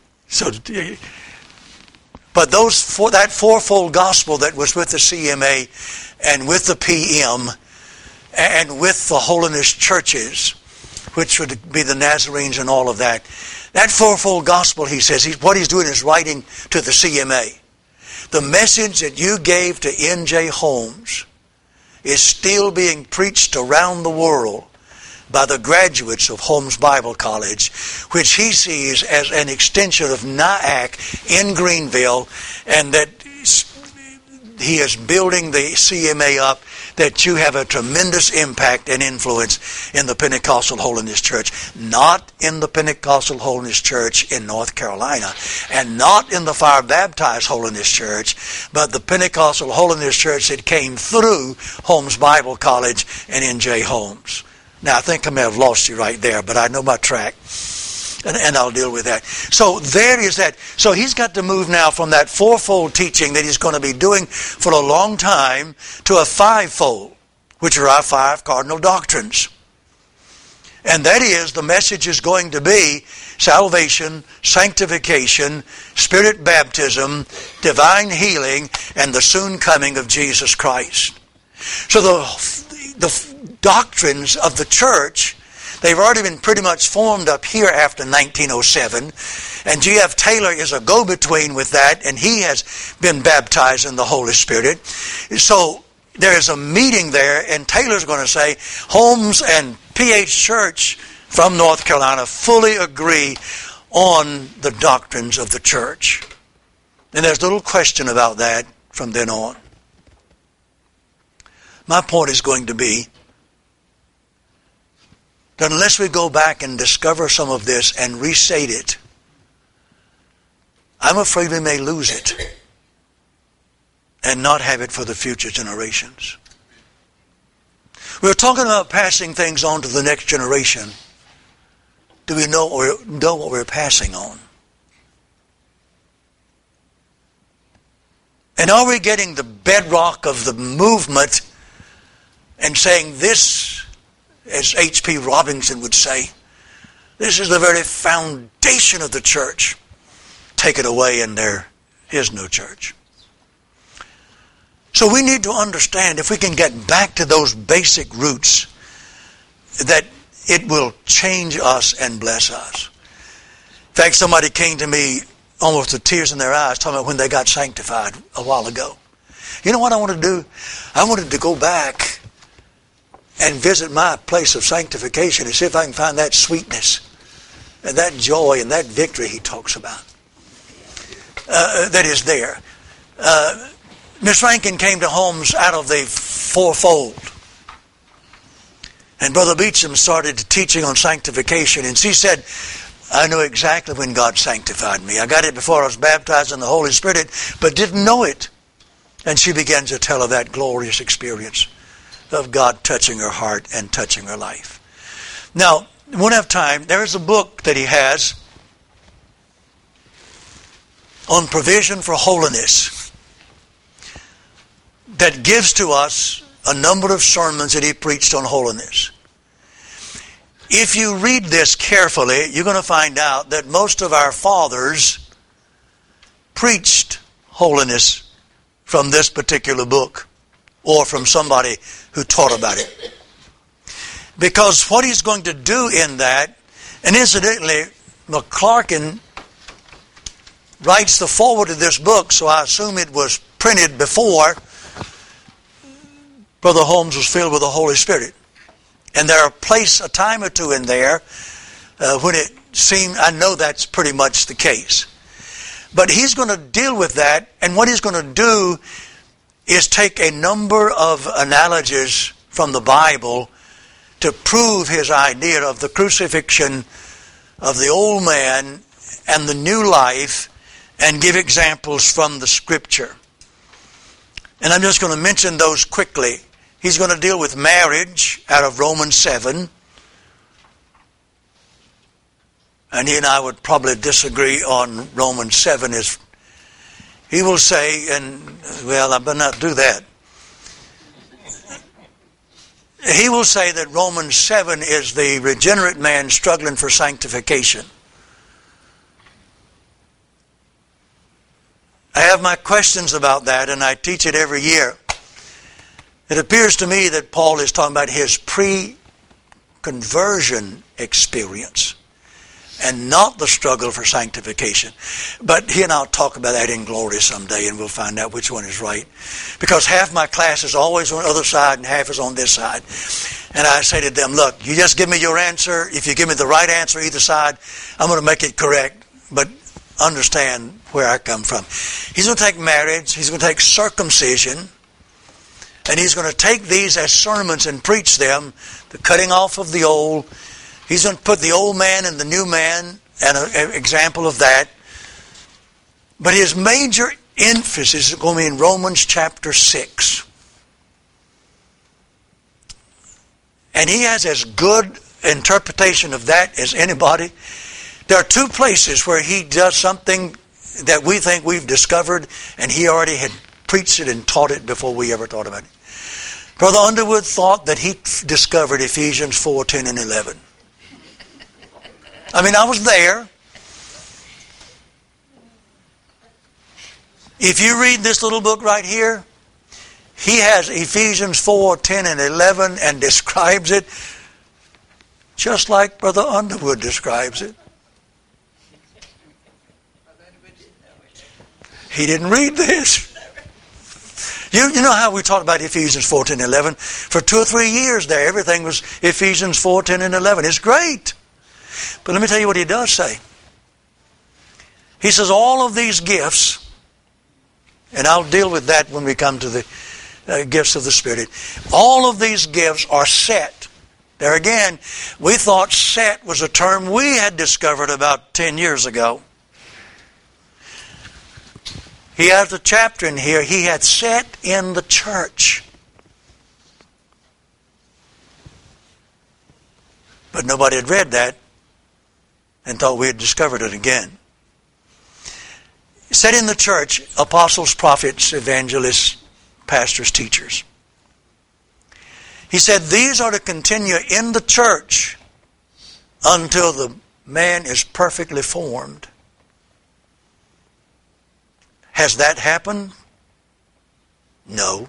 But that fourfold gospel that was with the CMA and with the PM and with the holiness churches, which would be the Nazarenes and all of that, that fourfold gospel, he says, what he's doing is writing to the CMA. The message that you gave to N.J. Holmes is still being preached around the world by the graduates of Holmes Bible College, which he sees as an extension of NIAC in Greenville, and that he is building the CMA up, that you have a tremendous impact and influence in the Pentecostal Holiness Church. Not in the Pentecostal Holiness Church in North Carolina, and not in the Fire Baptized Holiness Church, but the Pentecostal Holiness Church that came through Holmes Bible College and N.J. Holmes. Now, I think I may have lost you right there, but I know my track, and I'll deal with that. So there is that. So he's got to move now from that fourfold teaching that he's going to be doing for a long time to a fivefold, which are our five cardinal doctrines. And that is, the message is going to be salvation, sanctification, Spirit baptism, divine healing, and the soon coming of Jesus Christ. So the doctrines of the church, they've already been pretty much formed up here after 1907. And G.F. Taylor is a go-between with that, and he has been baptized in the Holy Spirit. So there is a meeting there, and Taylor's going to say, Holmes and P.H. Church from North Carolina fully agree on the doctrines of the church. And there's little question about that from then on. My point is going to be that unless we go back and discover some of this and restate it, I'm afraid we may lose it and not have it for the future generations. We're talking about passing things on to the next generation. Do we know what we're passing on? And are we getting the bedrock of the movement and saying this, as H.P. Robinson would say, this is the very foundation of the church. Take it away and there is no church. So we need to understand, if we can get back to those basic roots, that it will change us and bless us. In fact, somebody came to me almost with tears in their eyes, talking about when they got sanctified a while ago. You know what I wanted to do? I wanted to go back and visit my place of sanctification and see if I can find that sweetness and that joy and that victory he talks about that is there. Miss Rankin came to Holmes out of the fourfold. And Brother Beecham started teaching on sanctification. And she said, I know exactly when God sanctified me. I got it before I was baptized in the Holy Spirit, but didn't know it. And she began to tell of that glorious experience of God touching her heart and touching her life. Now, we won't have time. There is a book that he has on provision for holiness that gives to us a number of sermons that he preached on holiness. If you read this carefully, you're going to find out that most of our fathers preached holiness from this particular book or from somebody who taught about it. Because what he's going to do in that, and incidentally, McClarkin writes the foreword of this book, so I assume it was printed before Brother Holmes was filled with the Holy Spirit. And there are a time or two in there when it seemed, I know that's pretty much the case. But he's going to deal with that, and what he's going to do is take a number of analogies from the Bible to prove his idea of the crucifixion of the old man and the new life, and give examples from the Scripture. And I'm just going to mention those quickly. He's going to deal with marriage out of Romans 7. And he and I would probably disagree on Romans 7. He will say, well, I better not do that. He will say that Romans 7 is the regenerate man struggling for sanctification. I have my questions about that, and I teach it every year. It appears to me that Paul is talking about his pre-conversion experience and not the struggle for sanctification. But he and I will talk about that in glory someday, and we'll find out which one is right. Because half my class is always on the other side and half is on this side. And I say to them, look, you just give me your answer. If you give me the right answer either side, I'm going to make it correct. But understand where I come from. He's going to take marriage. He's going to take circumcision. And he's going to take these as sermons and preach them, the cutting off of the old. He's going to put the old man and the new man, and an example of that. But his major emphasis is going to be in Romans chapter 6. And he has as good interpretation of that as anybody. There are two places where he does something that we think we've discovered, and he already had preached it and taught it before we ever thought about it. Brother Underwood thought that he discovered Ephesians 4, 10, and 11. I mean, I was there. If you read this little book right here, he has Ephesians 4, 10, and 11 and describes it just like Brother Underwood describes it. He didn't read this. You know how we talked about Ephesians 4, 10, 11? For 2 or 3 years there, everything was Ephesians 4, 10, and 11. It's great. But let me tell you what he does say. He says all of these gifts, and I'll deal with that when we come to the gifts of the Spirit. All of these gifts are set. There again, we thought set was a term we had discovered about 10 years ago. He has a chapter in here, he had set in the church. But nobody had read that and thought we had discovered it again. Set in the church, apostles, prophets, evangelists, pastors, teachers. He said these are to continue in the church until the man is perfectly formed. Has that happened? No.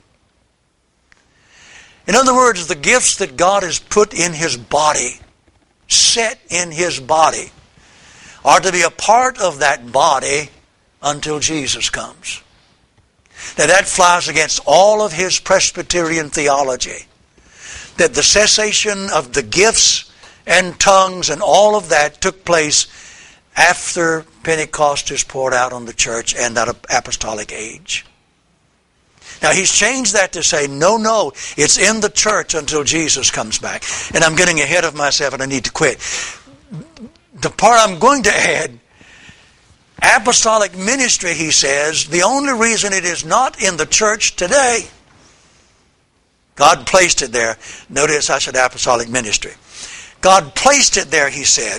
In other words, the gifts that God has put in His body, set in His body, are to be a part of that body until Jesus comes. Now that flies against all of his Presbyterian theology, that the cessation of the gifts and tongues and all of that took place after Pentecost is poured out on the church and that apostolic age. Now he's changed that to say, no, it's in the church until Jesus comes back. And I'm getting ahead of myself and I need to quit. The part I'm going to add, apostolic ministry, he says, the only reason it is not in the church today, God placed it there. Notice I said apostolic ministry. God placed it there, he said.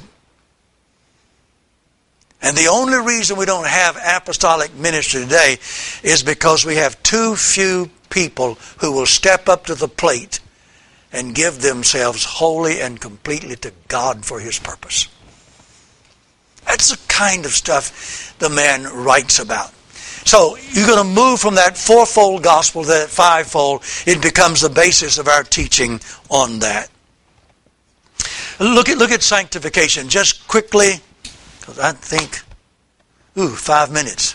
And the only reason we don't have apostolic ministry today is because we have too few people who will step up to the plate and give themselves wholly and completely to God for his purpose. That's the kind of stuff the man writes about. So you're going to move from that fourfold gospel to that fivefold. It becomes the basis of our teaching on that. Look at sanctification just quickly, because I think, 5 minutes.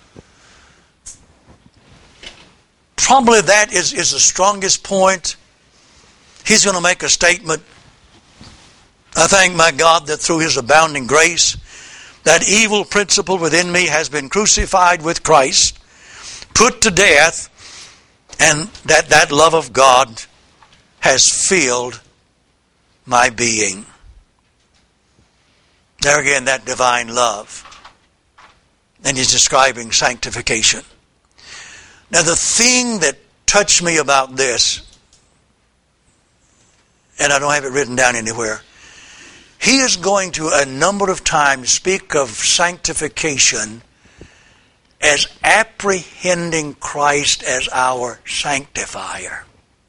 Probably that is the strongest point. He's going to make a statement. I thank my God that through his abounding grace, that evil principle within me has been crucified with Christ, put to death, and that love of God has filled my being. There again, that divine love. And he's describing sanctification. Now the thing that touched me about this, and I don't have it written down anywhere, he is going to a number of times speak of sanctification as apprehending Christ as our sanctifier.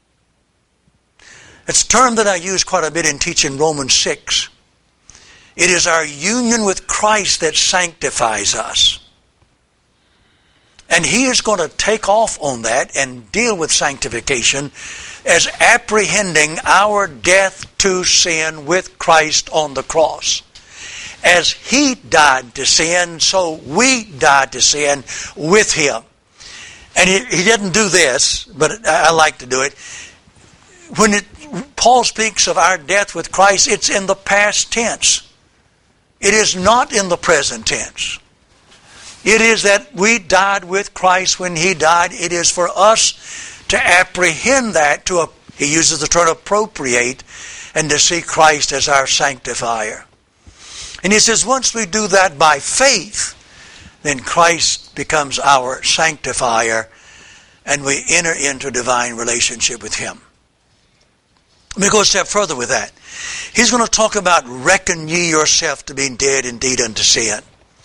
It's a term that I use quite a bit in teaching Romans 6. It is our union with Christ that sanctifies us. And he is going to take off on that and deal with sanctification as apprehending our death to sin with Christ on the cross. As he died to sin, so we died to sin with him. And he didn't do this, but I like to do it. When Paul speaks of our death with Christ, it's in the past tense. It is not in the present tense. It is that we died with Christ when he died. It is for us to apprehend that, he uses the term appropriate, and to see Christ as our sanctifier. And he says once we do that by faith, then Christ becomes our sanctifier and we enter into divine relationship with him. Let me go a step further with that. He's going to talk about reckon ye yourself to be dead indeed unto sin.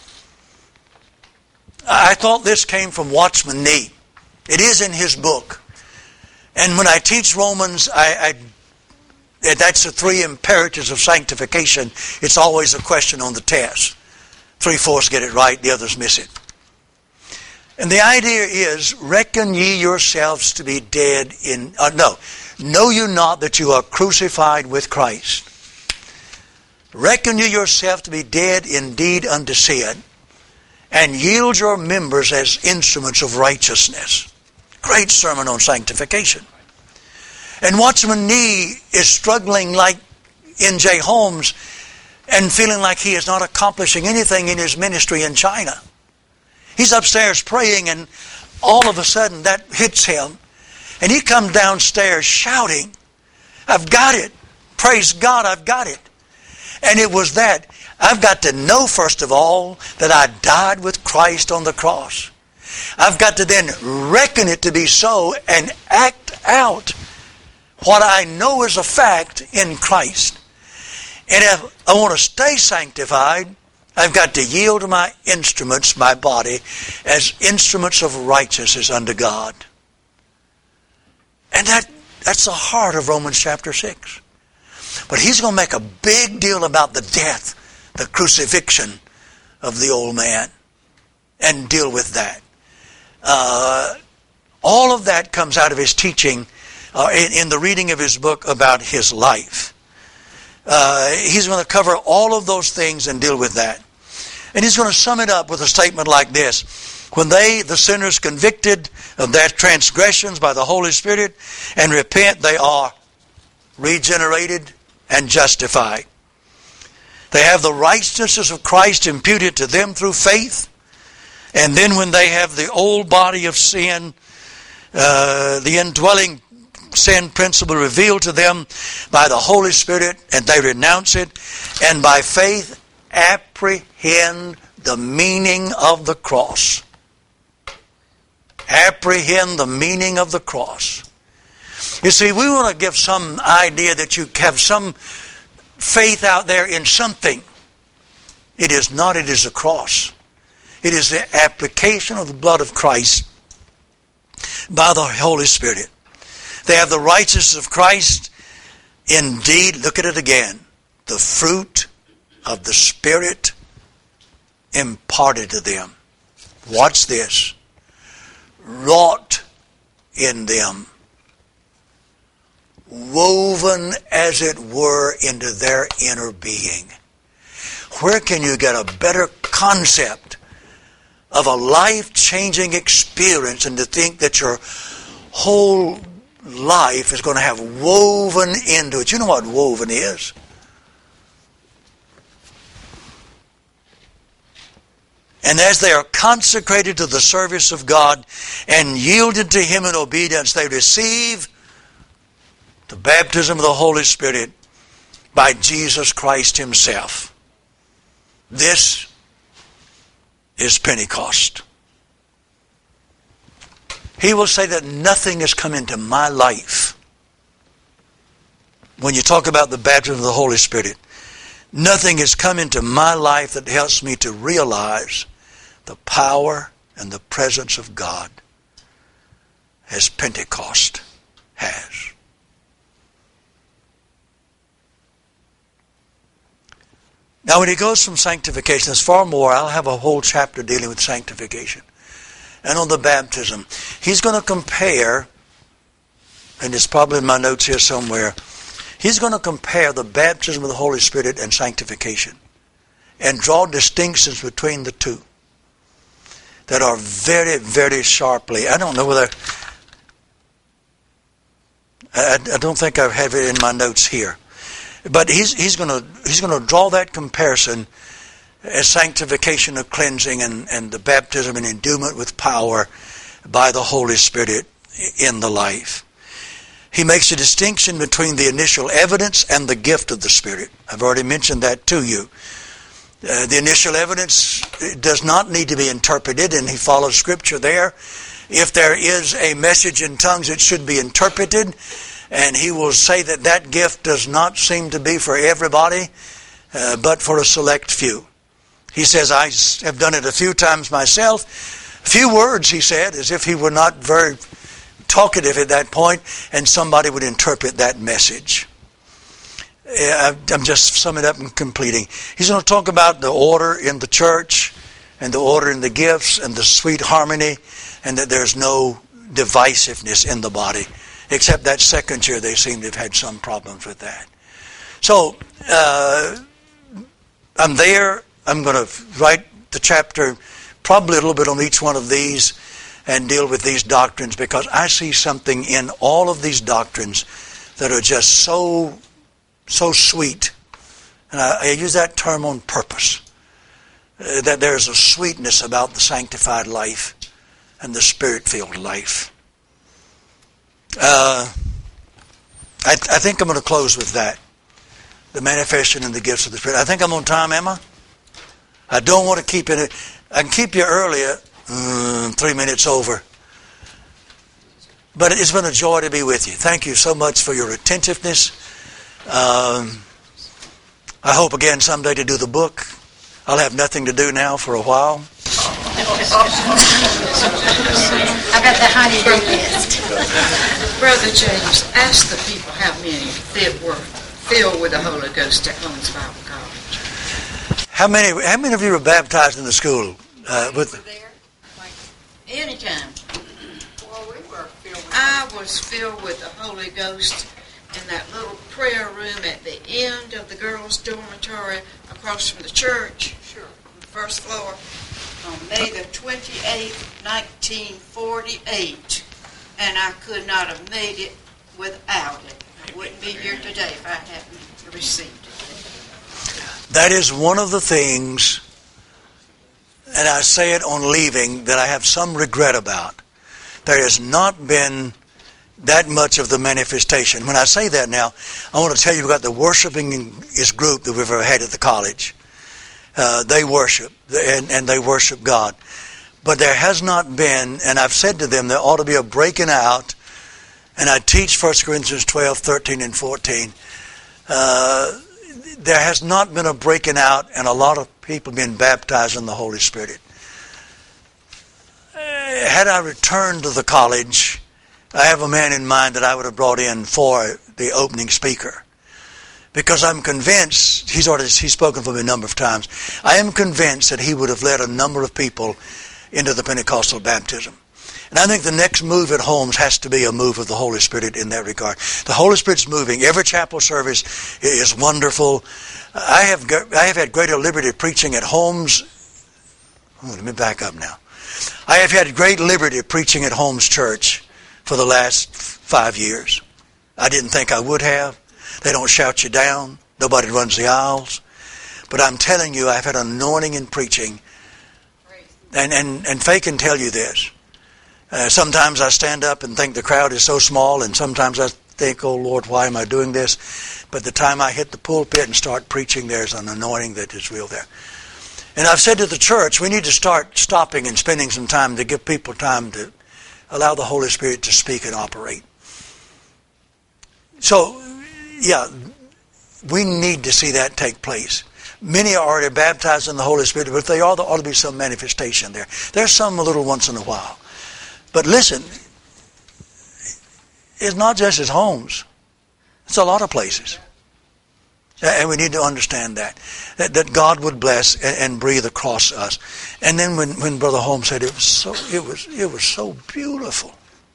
I thought this came from Watchman Nee. It is in his book. And when I teach Romans, that's the three imperatives of sanctification. It's always a question on the test. 3/4 get it right, the others miss it. And the idea is, reckon ye yourselves to be dead in... know you not that you are crucified with Christ? Reckon you yourself to be dead indeed unto sin, and yield your members as instruments of righteousness. Great sermon on sanctification. And Watchman Nee is struggling like N.J. Holmes and feeling like he is not accomplishing anything in his ministry in China. He's upstairs praying and all of a sudden that hits him. And he comes downstairs shouting, I've got it. Praise God, I've got it. And it was that. I've got to know, first of all, that I died with Christ on the cross. I've got to then reckon it to be so and act out what I know is a fact in Christ. And if I want to stay sanctified, I've got to yield my instruments, my body, as instruments of righteousness unto God. And that's the heart of Romans chapter 6. But he's going to make a big deal about the death, the crucifixion of the old man, and deal with that. All of that comes out of his teaching in the reading of his book about his life. He's going to cover all of those things and deal with that. And he's going to sum it up with a statement like this. When they, the sinners, convicted of their transgressions by the Holy Spirit and repent, they are regenerated and justified. They have the righteousness of Christ imputed to them through faith. And then when they have the old body of sin, the indwelling sin principle revealed to them by the Holy Spirit, and they renounce it, and by faith apprehend the meaning of the cross. Apprehend the meaning of the cross. You see, we want to give some idea that you have some faith out there in something. It is not, it is a cross. It is the application of the blood of Christ by the Holy Spirit. They have the righteousness of Christ. Indeed, look at it again. The fruit of the Spirit imparted to them. Watch this. Wrought in them. Woven, as it were, into their inner being. Where can you get a better concept of a life-changing experience than to think that your whole life is going to have woven into it? You know what woven is? And as they are consecrated to the service of God and yielded to Him in obedience, they receive the baptism of the Holy Spirit by Jesus Christ Himself. This is Pentecost. He will say that nothing has come into my life. When you talk about the baptism of the Holy Spirit, nothing has come into my life that helps me to realize the power and the presence of God as Pentecost has. Now when he goes from sanctification, there's far more. I'll have a whole chapter dealing with sanctification. And on the baptism, he's going to compare, and it's probably in my notes here somewhere, he's going to compare the baptism of the Holy Spirit and sanctification and draw distinctions between the two that are very, very sharply. I don't know whether, I don't think I have it in my notes here. But he's going to draw that comparison as sanctification of cleansing and the baptism and endowment with power by the Holy Spirit in the life. He makes a distinction between the initial evidence and the gift of the Spirit. I've already mentioned that to you. The initial evidence does not need to be interpreted, and he follows Scripture there. If there is a message in tongues, it should be interpreted. And he will say that that gift does not seem to be for everybody, but for a select few. He says, I have done it a few times myself. Few words, he said, as if he were not very talkative at that point, and somebody would interpret that message. I'm just summing up and completing. He's going to talk about the order in the church, and the order in the gifts, and the sweet harmony, and that there's no divisiveness in the body. Except that second year, they seem to have had some problems with that. So, I'm there. I'm going to write the chapter, probably a little bit on each one of these, and deal with these doctrines, because I see something in all of these doctrines that are just so sweet. And I use that term on purpose. That there's a sweetness about the sanctified life and the Spirit-filled life. I think I'm going to close with that. The manifestation and the gifts of the Spirit. I think I'm on time, Emma? I don't want to keep it. I can keep you earlier, 3 minutes over. But it's been a joy to be with you. Thank you so much for your attentiveness. I hope again someday to do the book. I'll have nothing to do now for a while. I got the honey-do list. Brother James, ask the people how many were filled with the Holy Ghost at Holmes Bible College. How many of you were baptized in the school? Anytime. Well, we were filled with I was filled with the Holy Ghost in that little prayer room at the end of the girls' dormitory across from the church. Sure. first floor on May the 28th, 1948, and I could not have made it without it. I wouldn't be here today if I hadn't received it. That is one of the things, and I say it on leaving, that I have some regret about. There has not been that much of the manifestation. When I say that now, I want to tell you about the worshipingest group that we've ever had at the college. They worship, and they worship God. But there has not been, and I've said to them, there ought to be a breaking out, and I teach 1 Corinthians 12, 13, and 14. There has not been a breaking out and a lot of people being baptized in the Holy Spirit. Had I returned to the college, I have a man in mind that I would have brought in for the opening speaker. Because I'm convinced, he's spoken for me a number of times, I am convinced that he would have led a number of people into the Pentecostal baptism. And I think the next move at Holmes has to be a move of the Holy Spirit in that regard. The Holy Spirit's moving. Every chapel service is wonderful. I have had greater liberty preaching at Holmes. Let me back up now. I have had great liberty preaching at Holmes Church for the last 5 years. I didn't think I would have. They don't shout you down. Nobody runs the aisles. But I'm telling you, I've had anointing in preaching. And Faye can tell you this. Sometimes I stand up and think the crowd is so small, and sometimes I think, oh Lord, why am I doing this? But the time I hit the pulpit and start preaching, there's an anointing that is real there. And I've said to the church, we need to start stopping and spending some time to give people time to allow the Holy Spirit to speak and operate. So, yeah, we need to see that take place. Many are already baptized in the Holy Spirit, but if they are, there ought to be some manifestation there. There's some a little once in a while. But listen, it's not just at Holmes. It's a lot of places. And we need to understand that God would bless and breathe across us. And then when Brother Holmes said it was so beautiful.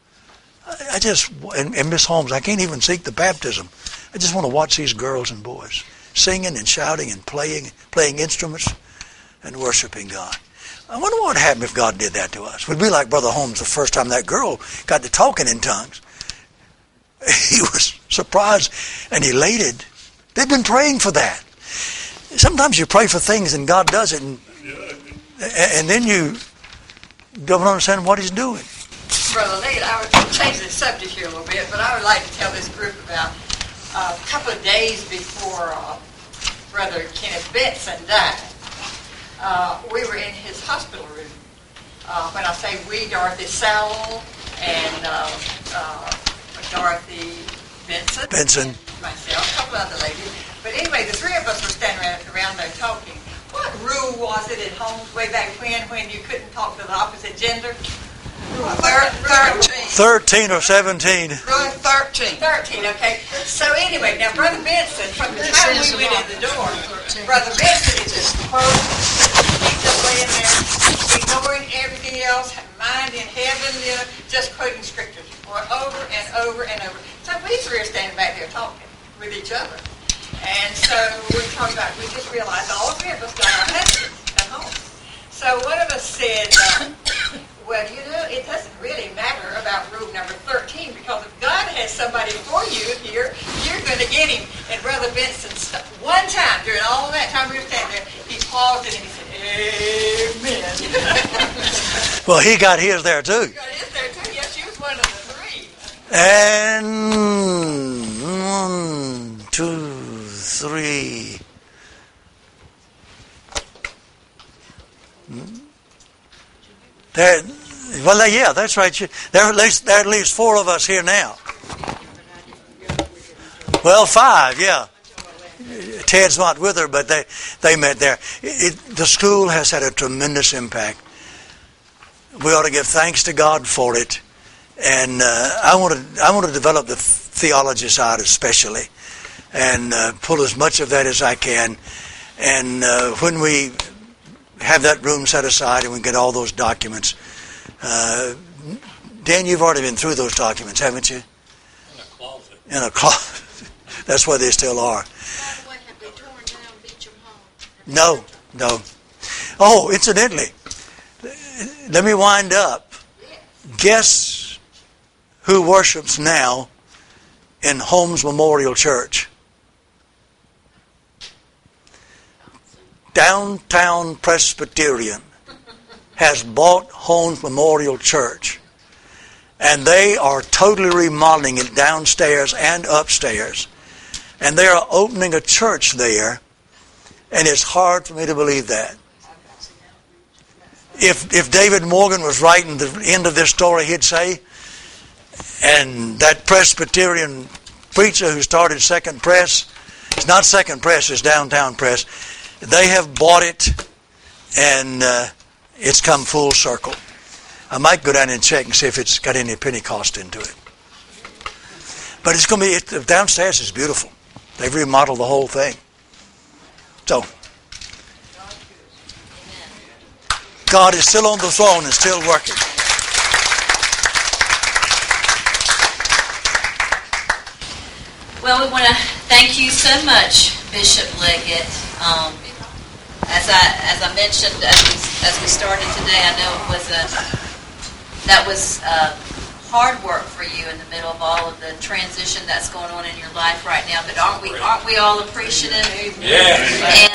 And Miss Holmes, I can't even seek the baptism. I just want to watch these girls and boys singing and shouting and playing instruments and worshiping God. I wonder what would happen if God did that to us. We'd be like Brother Holmes the first time that girl got to talking in tongues. He was surprised and elated. They've been praying for that. Sometimes you pray for things and God does it, and then you don't understand what He's doing. Brother Lee, I would change the subject here a little bit, but I would like to tell this group about a couple of days before Brother Kenneth Benson died. We were in his hospital room. When I say we, Dorothy Sowell and Dorothy Benson, myself, a couple other ladies. But anyway, the three of us were standing around there talking. What rule was it at Holmes way back when you couldn't talk to the opposite gender? 13 or 17. Rule 13. 13, okay. So anyway, now Brother Benson, from the time we went in the door, Brother Benson is just he's just laying there, ignoring everything else, mind in heaven, just quoting scriptures over and over and over. So we three are standing back there talking with each other. And so we just realized all three of us got our husbands at home. So one of us said, well, it doesn't really matter about rule number 13, because if God has somebody for you here, you're going to get him. And Brother Benson, one time during all that time we were standing there, he paused and he said, amen. Well, he got his there too. He got his there too. Yes, she was one of the three. And 1, 2, 3. Yeah, that's right. There are at least 4 of us here now. Well, 5, yeah. Ted's not with her, but they met there. The school has had a tremendous impact. We ought to give thanks to God for it. And I want to develop the theology side especially, and pull as much of that as I can. And when we have that room set aside and we get all those documents, Dan, you've already been through those documents, haven't you? In a closet. In a closet. That's where they still are. By the way, have they torn down Beecham Hall? No. Oh, incidentally, let me wind up. Guess who worships now in Holmes Memorial Church? Downtown Presbyterian has bought Holmes Memorial Church, and they are totally remodeling it downstairs and upstairs, and they are opening a church there, and it's hard for me to believe that. If David Morgan was writing the end of this story, he'd say, and that Presbyterian preacher who started Second Press, it's not Second Press, it's Downtown Press, they have bought it, and it's come full circle. I might go down and check and see if it's got any Pentecost into it. But it's going to be, downstairs is beautiful. They've remodeled the whole thing. So, God is still on the throne and still working. Well, we want to thank you so much, Bishop Leggett. As I mentioned as we started today, I know that was hard work for you in the middle of all of the transition that's going on in your life right now. But aren't we all appreciative? Yeah.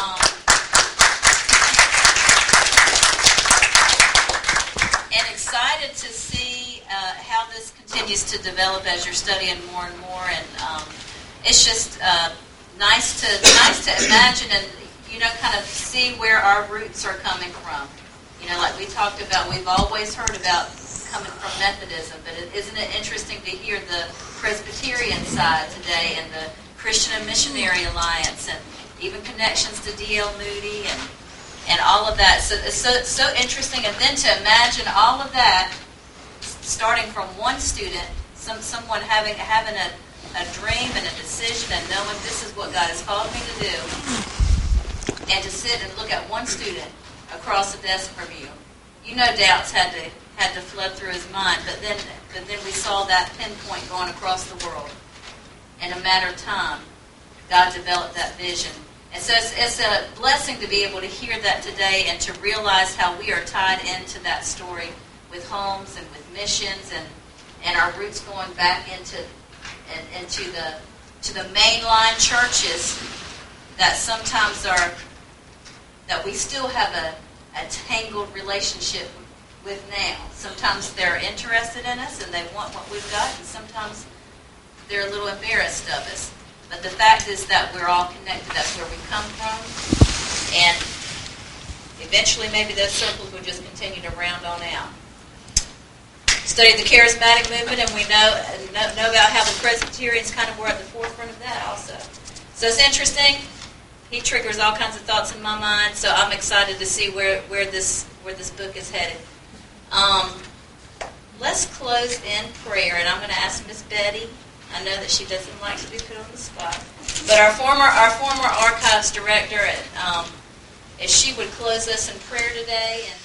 And excited to see how this continues to develop as you're studying more and more. And it's just nice to imagine and kind of see where our roots are coming from. Like we talked about, we've always heard about coming from Methodism, but isn't it interesting to hear the Presbyterian side today and the Christian and Missionary Alliance and even connections to D.L. Moody and all of that. So it's so interesting. And then to imagine all of that starting from one student, someone having a dream and a decision and knowing this is what God has called me to do, and to sit and look at one student across the desk from you. Doubts had to flood through his mind, but then we saw that pinpoint going across the world. In a matter of time, God developed that vision. And so it's a blessing to be able to hear that today and to realize how we are tied into that story with homes and with missions and our roots going back into the mainline churches that sometimes that we still have a tangled relationship with now. Sometimes they're interested in us and they want what we've got, and sometimes they're a little embarrassed of us. But the fact is that we're all connected. That's where we come from. And eventually maybe those circles will just continue to round on out. Studied the charismatic movement, and we know about how the Presbyterians kind of were at the forefront of that also. So it's interesting. He triggers all kinds of thoughts in my mind, so I'm excited to see where this book is headed. Let's close in prayer, and I'm going to ask Miss Betty. I know that she doesn't like to be put on the spot, but our former archives director, if she would close us in prayer today. And